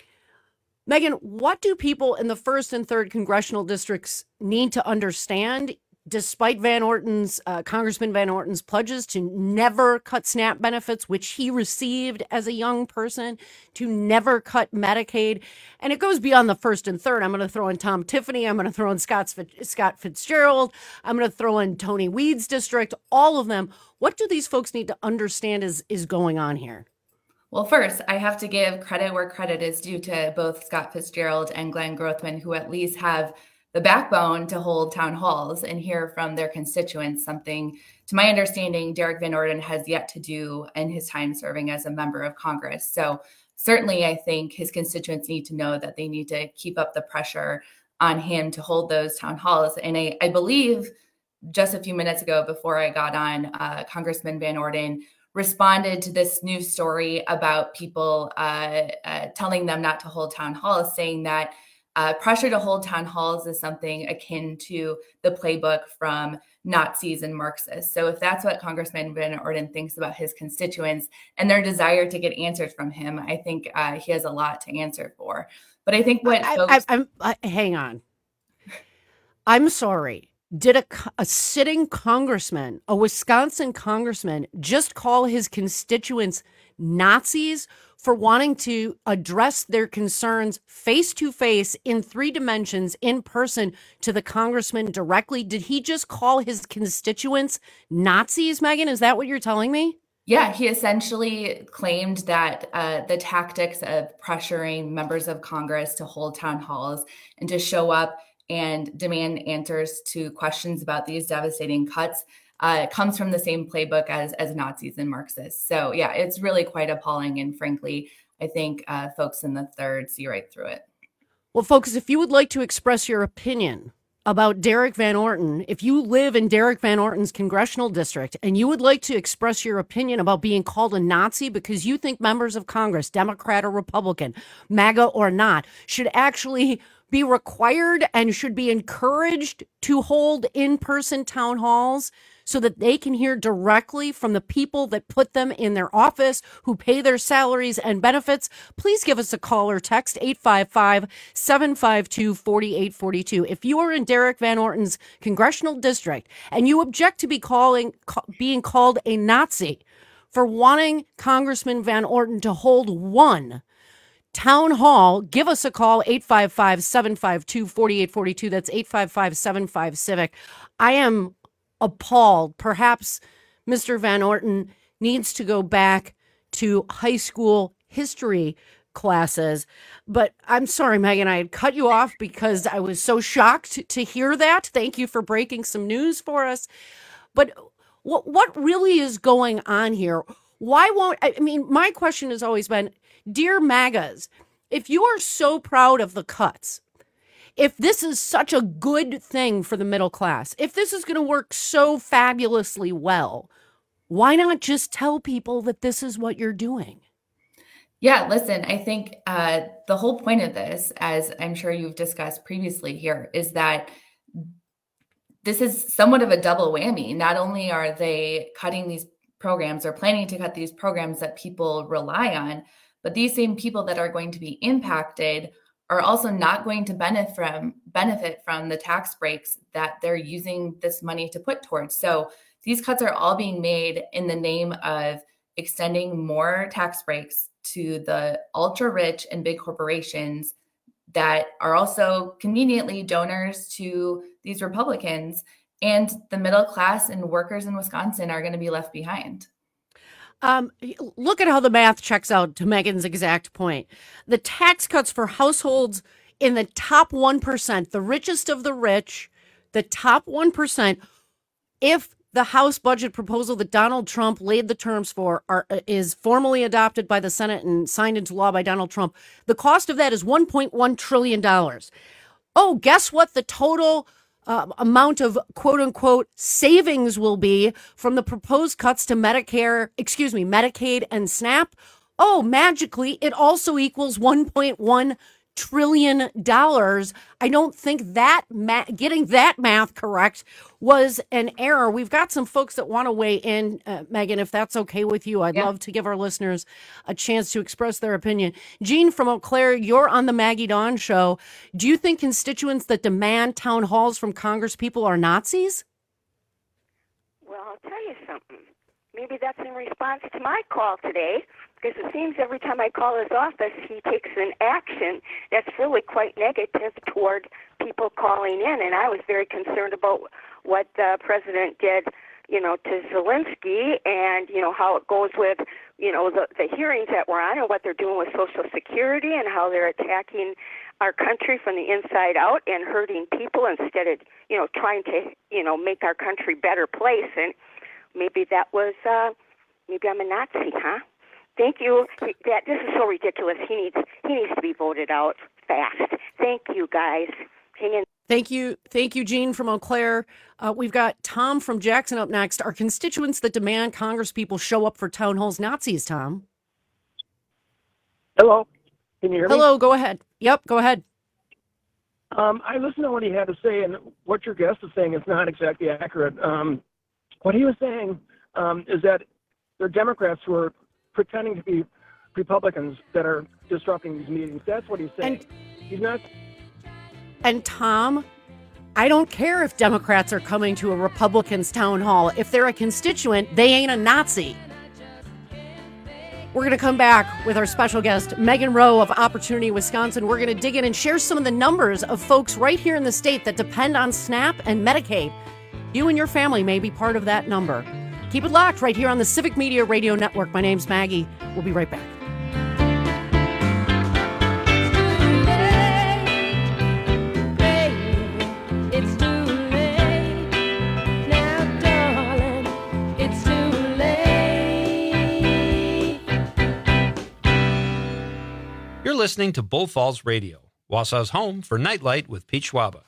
Megan, what do people in the first and third congressional districts need to understand, despite Van Orden's, uh, Congressman Van Orden's pledges to never cut SNAP benefits, which he received as a young person, to never cut Medicaid? And it goes beyond the first and third. I'm going to throw in Tom Tiffany. I'm going to throw in Scott, Scott Fitzgerald. I'm going to throw in Tony Weed's district, all of them. What do these folks need to understand is, is going on here? Well, first, I have to give credit where credit is due to both Scott Fitzgerald and Glenn Grothman, who at least have the backbone to hold town halls and hear from their constituents, something, to my understanding, Derek Van Orden has yet to do in his time serving as a member of Congress. So certainly, I think his constituents need to know that they need to keep up the pressure on him to hold those town halls. And I, I believe just a few minutes ago, before I got on, uh, Congressman Van Orden responded to this news story about people uh, uh, telling them not to hold town halls, saying that Uh, pressure to hold town halls is something akin to the playbook from Nazis and Marxists. So if that's what Congressman Van Orden thinks about his constituents and their desire to get answers from him, I think uh, he has a lot to answer for. But I think what I, folks... I, I'm, I, hang on. I'm sorry. Did a, a sitting congressman, a Wisconsin congressman, just call his constituents Nazis for wanting to address their concerns face to face in three dimensions in person to the congressman directly? Did he just call his constituents Nazis, Megan? Is that what you're telling me? Yeah, he essentially claimed that uh, the tactics of pressuring members of Congress to hold town halls and to show up and demand answers to questions about these devastating cuts uh, comes from the same playbook as, as Nazis and Marxists. So yeah, it's really quite appalling. And frankly, I think uh, folks in the third see right through it. Well, folks, if you would like to express your opinion about Derek Van Orton, if you live in Derek Van Orton's congressional district and you would like to express your opinion about being called a Nazi because you think members of Congress, Democrat or Republican, MAGA or not, should actually be required and should be encouraged to hold in-person town halls so that they can hear directly from the people that put them in their office, who pay their salaries and benefits, please give us a call or text eight five five, seven five two, four eight four two. If you are in Derek Van Orton's congressional district and you object to be calling ca- being called a Nazi for wanting Congressman Van Orton to hold one town hall, give us a call, eight five five, seven five two, four eight four two. That's eight five five, seven five, civic. I am appalled. Perhaps Mister Van Orton needs to go back to high school history classes. But I'm sorry, Megan, I had cut you off because I was so shocked to hear that. Thank you for breaking some news for us. But what what really is going on here? Why won't, I mean, my question has always been, dear MAGAs, if you are so proud of the cuts, if this is such a good thing for the middle class, if this is going to work so fabulously well, why not just tell people that this is what you're doing? Yeah, listen, I think uh, the whole point of this, as I'm sure you've discussed previously here, is that this is somewhat of a double whammy. Not only are they cutting these programs or planning to cut these programs that people rely on, but these same people that are going to be impacted are also not going to benefit from benefit from the tax breaks that they're using this money to put towards. So these cuts are all being made in the name of extending more tax breaks to the ultra rich and big corporations that are also conveniently donors to these Republicans. And the middle class and workers in Wisconsin are going to be left behind. Um, look at how the math checks out to Megan's exact point. The tax cuts for households in the top one percent, the richest of the rich, the top one percent, if the House budget proposal that Donald Trump laid the terms for are, is formally adopted by the Senate and signed into law by Donald Trump, the cost of that is one point one trillion dollars. Oh, guess what the total Uh, amount of quote unquote savings will be from the proposed cuts to Medicare, excuse me, Medicaid and SNAP? Oh, magically, it also equals one point one trillion dollars. I don't think that ma- getting that math correct was an error. We've got some folks that want to weigh in, uh, Megan, if that's okay with you. I'd yeah. love to give our listeners a chance to express their opinion. Jean from Eau Claire, you're on the Maggie Dawn Show. Do you think constituents that demand town halls from Congress people are Nazis? Well, I'll tell you something. Maybe that's in response to my call today, because it seems every time I call his office, he takes an action that's really quite negative toward people calling in. And I was very concerned about what the president did, you know, to Zelensky and, you know, how it goes with, you know, the, the hearings that we're on and what they're doing with Social Security and how they're attacking our country from the inside out and hurting people instead of, you know, trying to, you know, make our country a better place. And maybe that was, uh, maybe I'm a Nazi, huh? Thank you. That this is so ridiculous. He needs he needs to be voted out fast. Thank you, guys. Hang in. Thank you. Thank you, Jean from Eau Claire. Uh, we've got Tom from Jackson up next. Are constituents that demand Congress people show up for town halls Nazis, Tom? Hello. Can you hear me? Hello. Go ahead. Yep. Go ahead. Um, I listened to what he had to say, and what your guest is saying is not exactly accurate. Um, what he was saying um, is that there are Democrats who are pretending to be Republicans that are disrupting these meetings. That's what he's saying. And, he's not. And Tom, I don't care if Democrats are coming to a Republican's town hall. If they're a constituent, they ain't a Nazi. We're going to come back with our special guest, Megan Rowe of Opportunity Wisconsin. We're going to dig in and share some of the numbers of folks right here in the state that depend on SNAP and Medicaid. You and your family may be part of that number. Keep it locked right here on the Civic Media Radio Network. My name's Maggie. We'll be right back. It's too late now, darling. It's too late. You're listening to Bull Falls Radio, Wausau's home for Nightlight with Pete Schwaba.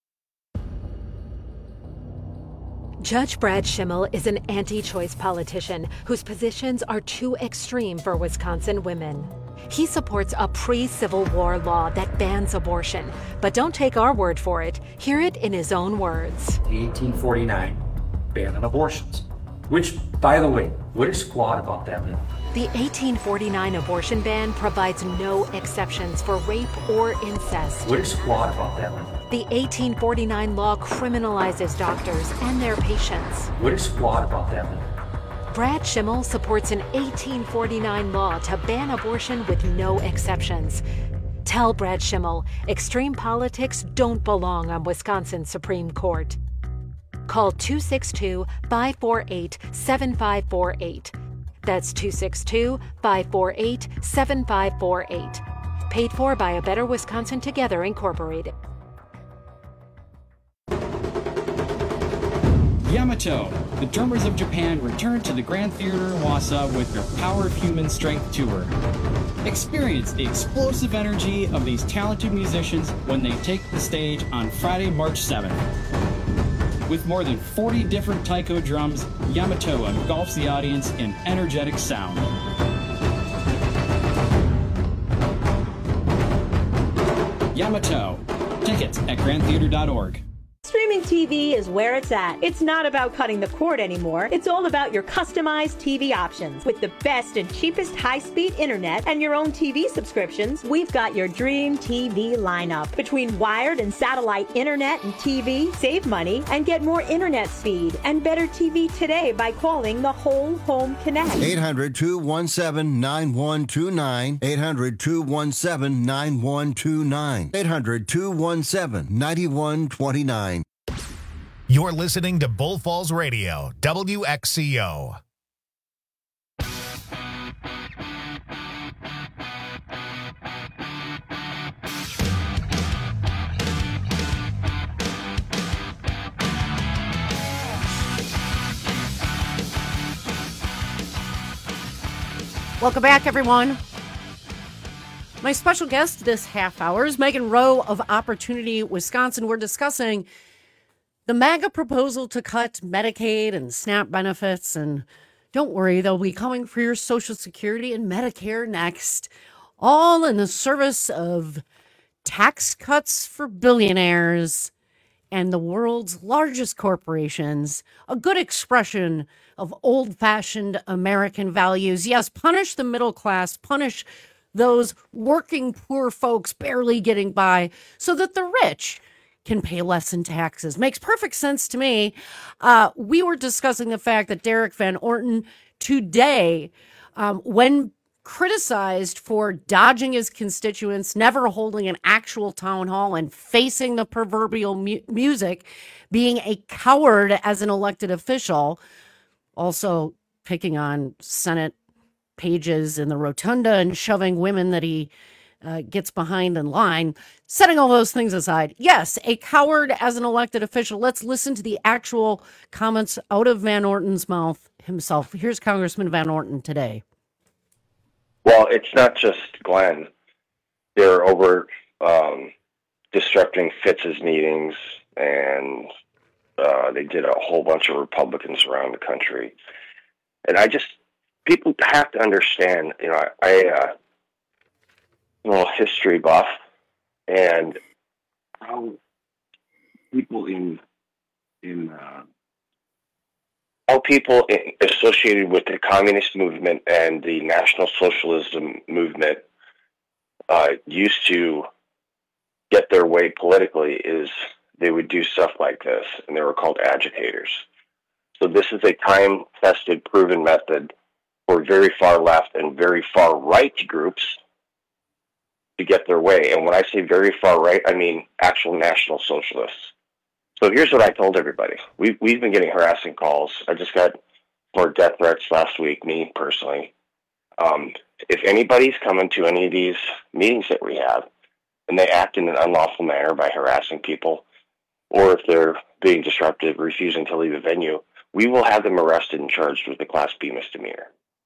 Judge Brad Schimmel is an anti-choice politician whose positions are too extreme for Wisconsin women. He supports a pre-Civil War law that bans abortion. But don't take our word for it. Hear it in his own words. The eighteen forty-nine ban on abortions, which, by the way, what is flawed about that law? The eighteen forty-nine abortion ban provides no exceptions for rape or incest. What is flawed about that law? The eighteen forty-nine law criminalizes doctors and their patients. What is flawed about that law? Brad Schimmel supports an eighteen forty-nine law to ban abortion with no exceptions. Tell Brad Schimmel, extreme politics don't belong on Wisconsin's Supreme Court. Call two six two, five four eight, seven five four eight. That's two six two, five four eight, seven five four eight. Paid for by A Better Wisconsin Together, Incorporated. Yamato, the Drummers of Japan return to the Grand Theater in Wausau with their Power of Human Strength tour. Experience the explosive energy of these talented musicians when they take the stage on Friday, March seventh. With more than forty different taiko drums, Yamato engulfs the audience in energetic sound. Yamato. Tickets at grand theater dot org. Streaming T V is where it's at. It's not about cutting the cord anymore. It's all about your customized T V options. With the best and cheapest high-speed internet and your own T V subscriptions, we've got your dream T V lineup. Between wired and satellite internet and T V, save money and get more internet speed and better T V today by calling the Whole Home Connect. eight hundred, two one seven, nine one two nine. eight hundred, two one seven, nine one two nine. eight hundred, two one seven, nine one two nine. You're listening to Bull Falls Radio, W X C O. Welcome back, everyone. My special guest this half hour is Megan Rowe of Opportunity Wisconsin. We're discussing the MAGA proposal to cut Medicaid and SNAP benefits. And don't worry, they'll be coming for your Social Security and Medicare next, all in the service of tax cuts for billionaires and the world's largest corporations. A good expression of old-fashioned American values. Yes, punish the middle class, punish those working poor folks barely getting by so that the rich can pay less in taxes. Makes perfect sense to me. Uh, we were discussing the fact that Derek Van Orton today, um, when criticized for dodging his constituents, never holding an actual town hall and facing the proverbial mu- music, being a coward as an elected official, also picking on Senate pages in the rotunda and shoving women that he Uh, gets behind in line. Setting all those things aside, yes, a coward as an elected official. Let's listen to the actual comments out of Van Orton's mouth himself. Here's Congressman Van Orton today. Well, it's not just Glenn. They're over um, disrupting Fitz's meetings, and uh, they did a whole bunch of Republicans around the country. And I just, people have to understand, you know, I, I uh, little history buff, and how people in in uh, how people in, associated with the communist movement and the National Socialism movement uh, used to get their way politically is they would do stuff like this, and they were called agitators. So this is a time-tested, proven method for very far left and very far right groups to get their way. And when I say very far right, I mean actual National Socialists. So here's what I told everybody. We've, we've been getting harassing calls. I just got more death threats last week, me personally. Um, if anybody's coming to any of these meetings that we have, and they act in an unlawful manner by harassing people, or if they're being disruptive, refusing to leave a venue, we will have them arrested and charged with a Class B misdemeanor.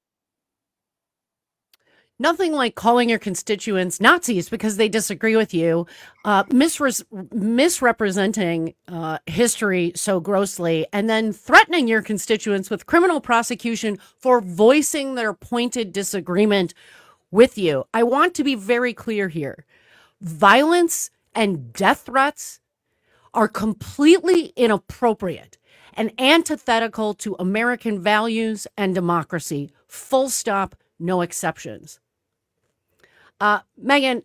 Nothing like calling your constituents Nazis because they disagree with you, uh, misre- misrepresenting uh, history so grossly, and then threatening your constituents with criminal prosecution for voicing their pointed disagreement with you. I want to be very clear here. Violence and death threats are completely inappropriate and antithetical to American values and democracy. Full stop, no exceptions. Uh, Megan,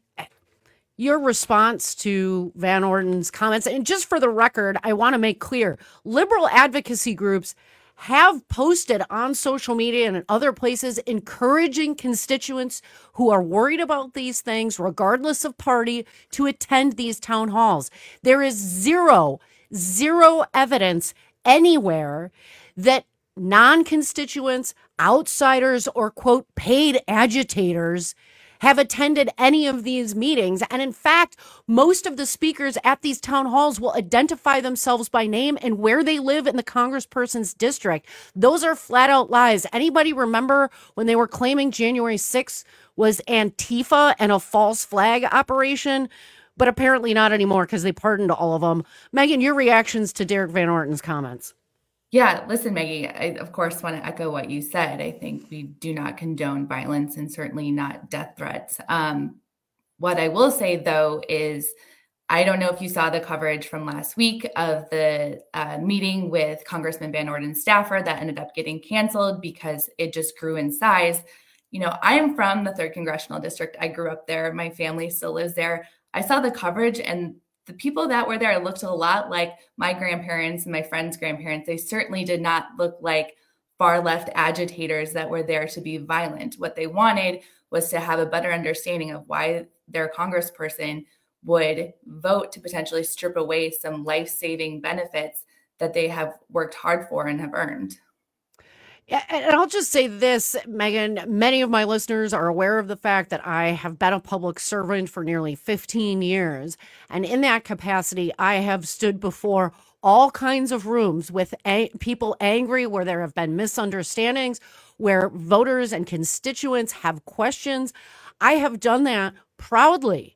your response to Van Orden's comments, and just for the record, I want to make clear, liberal advocacy groups have posted on social media and in other places encouraging constituents who are worried about these things, regardless of party, to attend these town halls. There is zero, zero evidence anywhere that non-constituents, outsiders, or, quote, paid agitators have attended any of these meetings. And in fact, most of the speakers at these town halls will identify themselves by name and where they live in the congressperson's district. Those are flat out lies. Anybody remember when they were claiming January sixth was Antifa and a false flag operation? But apparently not anymore because they pardoned all of them. Megan, your reactions to Derek Van Orden's comments. Yeah, listen, Maggie, I, of course, want to echo what you said. I think we do not condone violence and certainly not death threats. Um, what I will say, though, is I don't know if you saw the coverage from last week of the uh, meeting with Congressman Van Orden's staffer that ended up getting canceled because it just grew in size. You know, I am from the third Congressional District. I grew up there. My family still lives there. I saw the coverage, and the people that were there looked a lot like my grandparents and my friends' grandparents. They certainly did not look like far left agitators that were there to be violent. What they wanted was to have a better understanding of why their congressperson would vote to potentially strip away some life-saving benefits that they have worked hard for and have earned. Yeah, and I'll just say this, Megan, many of my listeners are aware of the fact that I have been a public servant for nearly fifteen years. And in that capacity, I have stood before all kinds of rooms with a- people angry where there have been misunderstandings, where voters and constituents have questions. I have done that proudly.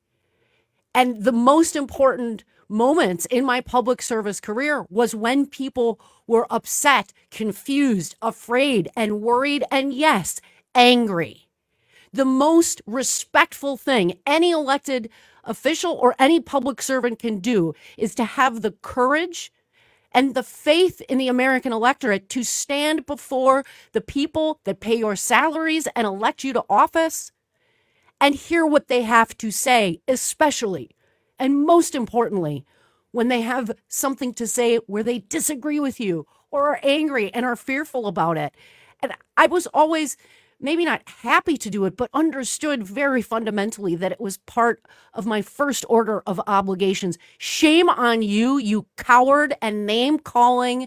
And the most important moments in my public service career was when people were upset, confused, afraid, and worried, and yes, angry. The most respectful thing any elected official or any public servant can do is to have the courage and the faith in the American electorate to stand before the people that pay your salaries and elect you to office and hear what they have to say, especially and most importantly, when they have something to say where they disagree with you or are angry and are fearful about it. And I was always maybe not happy to do it, but understood very fundamentally that it was part of my first order of obligations. Shame on you, you coward and name-calling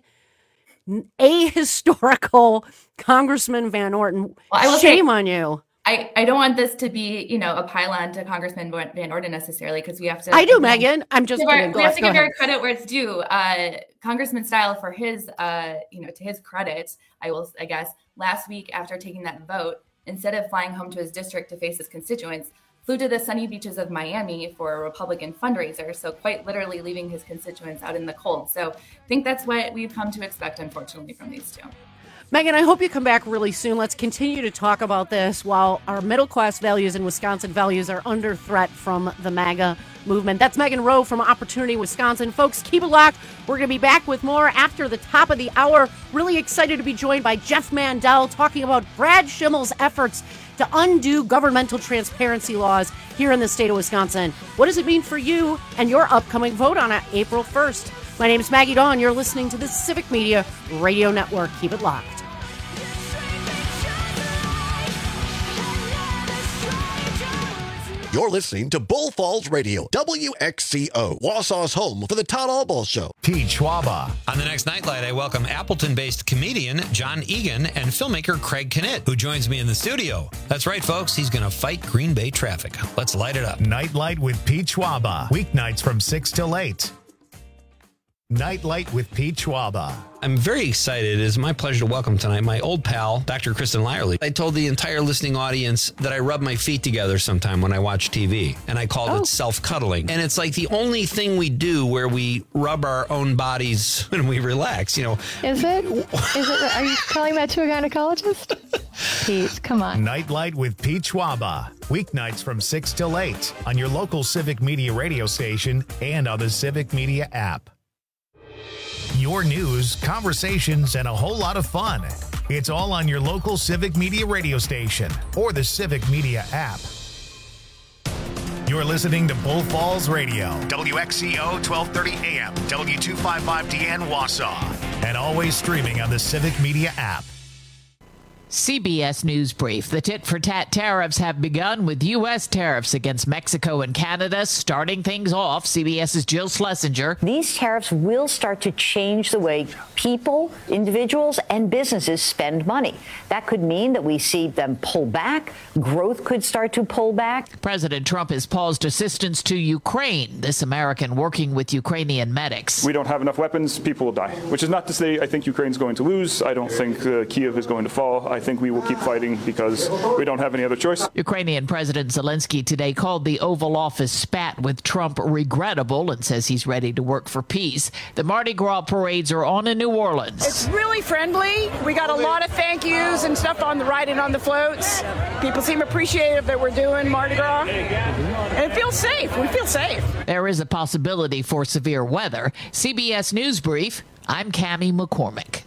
ahistorical Congressman Van Orden. Well, Shame say- on you. I, I don't want this to be, you know, a pylon to Congressman Van Orden necessarily, because we have to. I do, Megan. I'm just kidding. Go we have to go give ahead. our credit where it's due. Uh, Congressman Style, for his, uh, you know, to his credit, I will, I guess, last week after taking that vote, instead of flying home to his district to face his constituents, flew to the sunny beaches of Miami for a Republican fundraiser. So quite literally leaving his constituents out in the cold. So I think that's what we've come to expect, unfortunately, from these two. Megan, I hope you come back really soon. Let's continue to talk about this while our middle-class values and Wisconsin values are under threat from the MAGA movement. That's Megan Rowe from Opportunity Wisconsin. Folks, keep it locked. We're going to be back with more after the top of the hour. Really excited to be joined by Jeff Mandel talking about Brad Schimmel's efforts to undo governmental transparency laws here in the state of Wisconsin. What does it mean for you and your upcoming vote on April first? My name is Maggie Dawn. You're listening to the Civic Media Radio Network. Keep it locked. You're listening to Bull Falls Radio, W X C O, Wausau's home for the Todd Albaugh Show. Pete Schwaba. On the next Nightlight, I welcome Appleton-based comedian John Egan and filmmaker Craig Knitt, who joins me in the studio. That's right, folks. He's going to fight Green Bay traffic. Let's light it up. Nightlight with Pete Schwaba. Weeknights from six till eight. Nightlight with Pete Schwaba. I'm very excited. It is my pleasure to welcome tonight my old pal, Doctor Kristen Lyerly. I told the entire listening audience that I rub my feet together sometime when I watch T V, and I called oh. it self-cuddling. And it's like the only thing we do where we rub our own bodies when we relax, you know. Is it? Is it? Are you telling that to a gynecologist? Pete, come on. Nightlight with Pete Schwaba. Weeknights from six till eight on your local Civic Media radio station and on the Civic Media app. Your news, conversations, and a whole lot of fun. It's all on your local Civic Media radio station or the Civic Media app. You're listening to Bull Falls Radio, W X C O twelve thirty A M, W two fifty-five D N Wausau, and always streaming on the Civic Media app. C B S News Brief. The tit-for-tat tariffs have begun with U S tariffs against Mexico and Canada. Starting things off, CBS's Jill Schlesinger. These tariffs will start to change the way people, individuals, and businesses spend money. That could mean that we see them pull back. Growth could start to pull back. President Trump has paused assistance to Ukraine. This American working with Ukrainian medics. We don't have enough weapons. People will die, which is not to say I think Ukraine's going to lose. I don't think uh, Kiev is going to fall. I think we will keep fighting because we don't have any other choice. Ukrainian President Zelensky today called the Oval Office spat with Trump regrettable and says he's ready to work for peace. The Mardi Gras parades are on in New Orleans. It's really friendly. We got a lot of thank yous and stuff on the ride and on the floats. People seem appreciative that we're doing Mardi Gras. And it feels safe. We feel safe. There is a possibility for severe weather. C B S News Brief, I'm Cammie McCormick.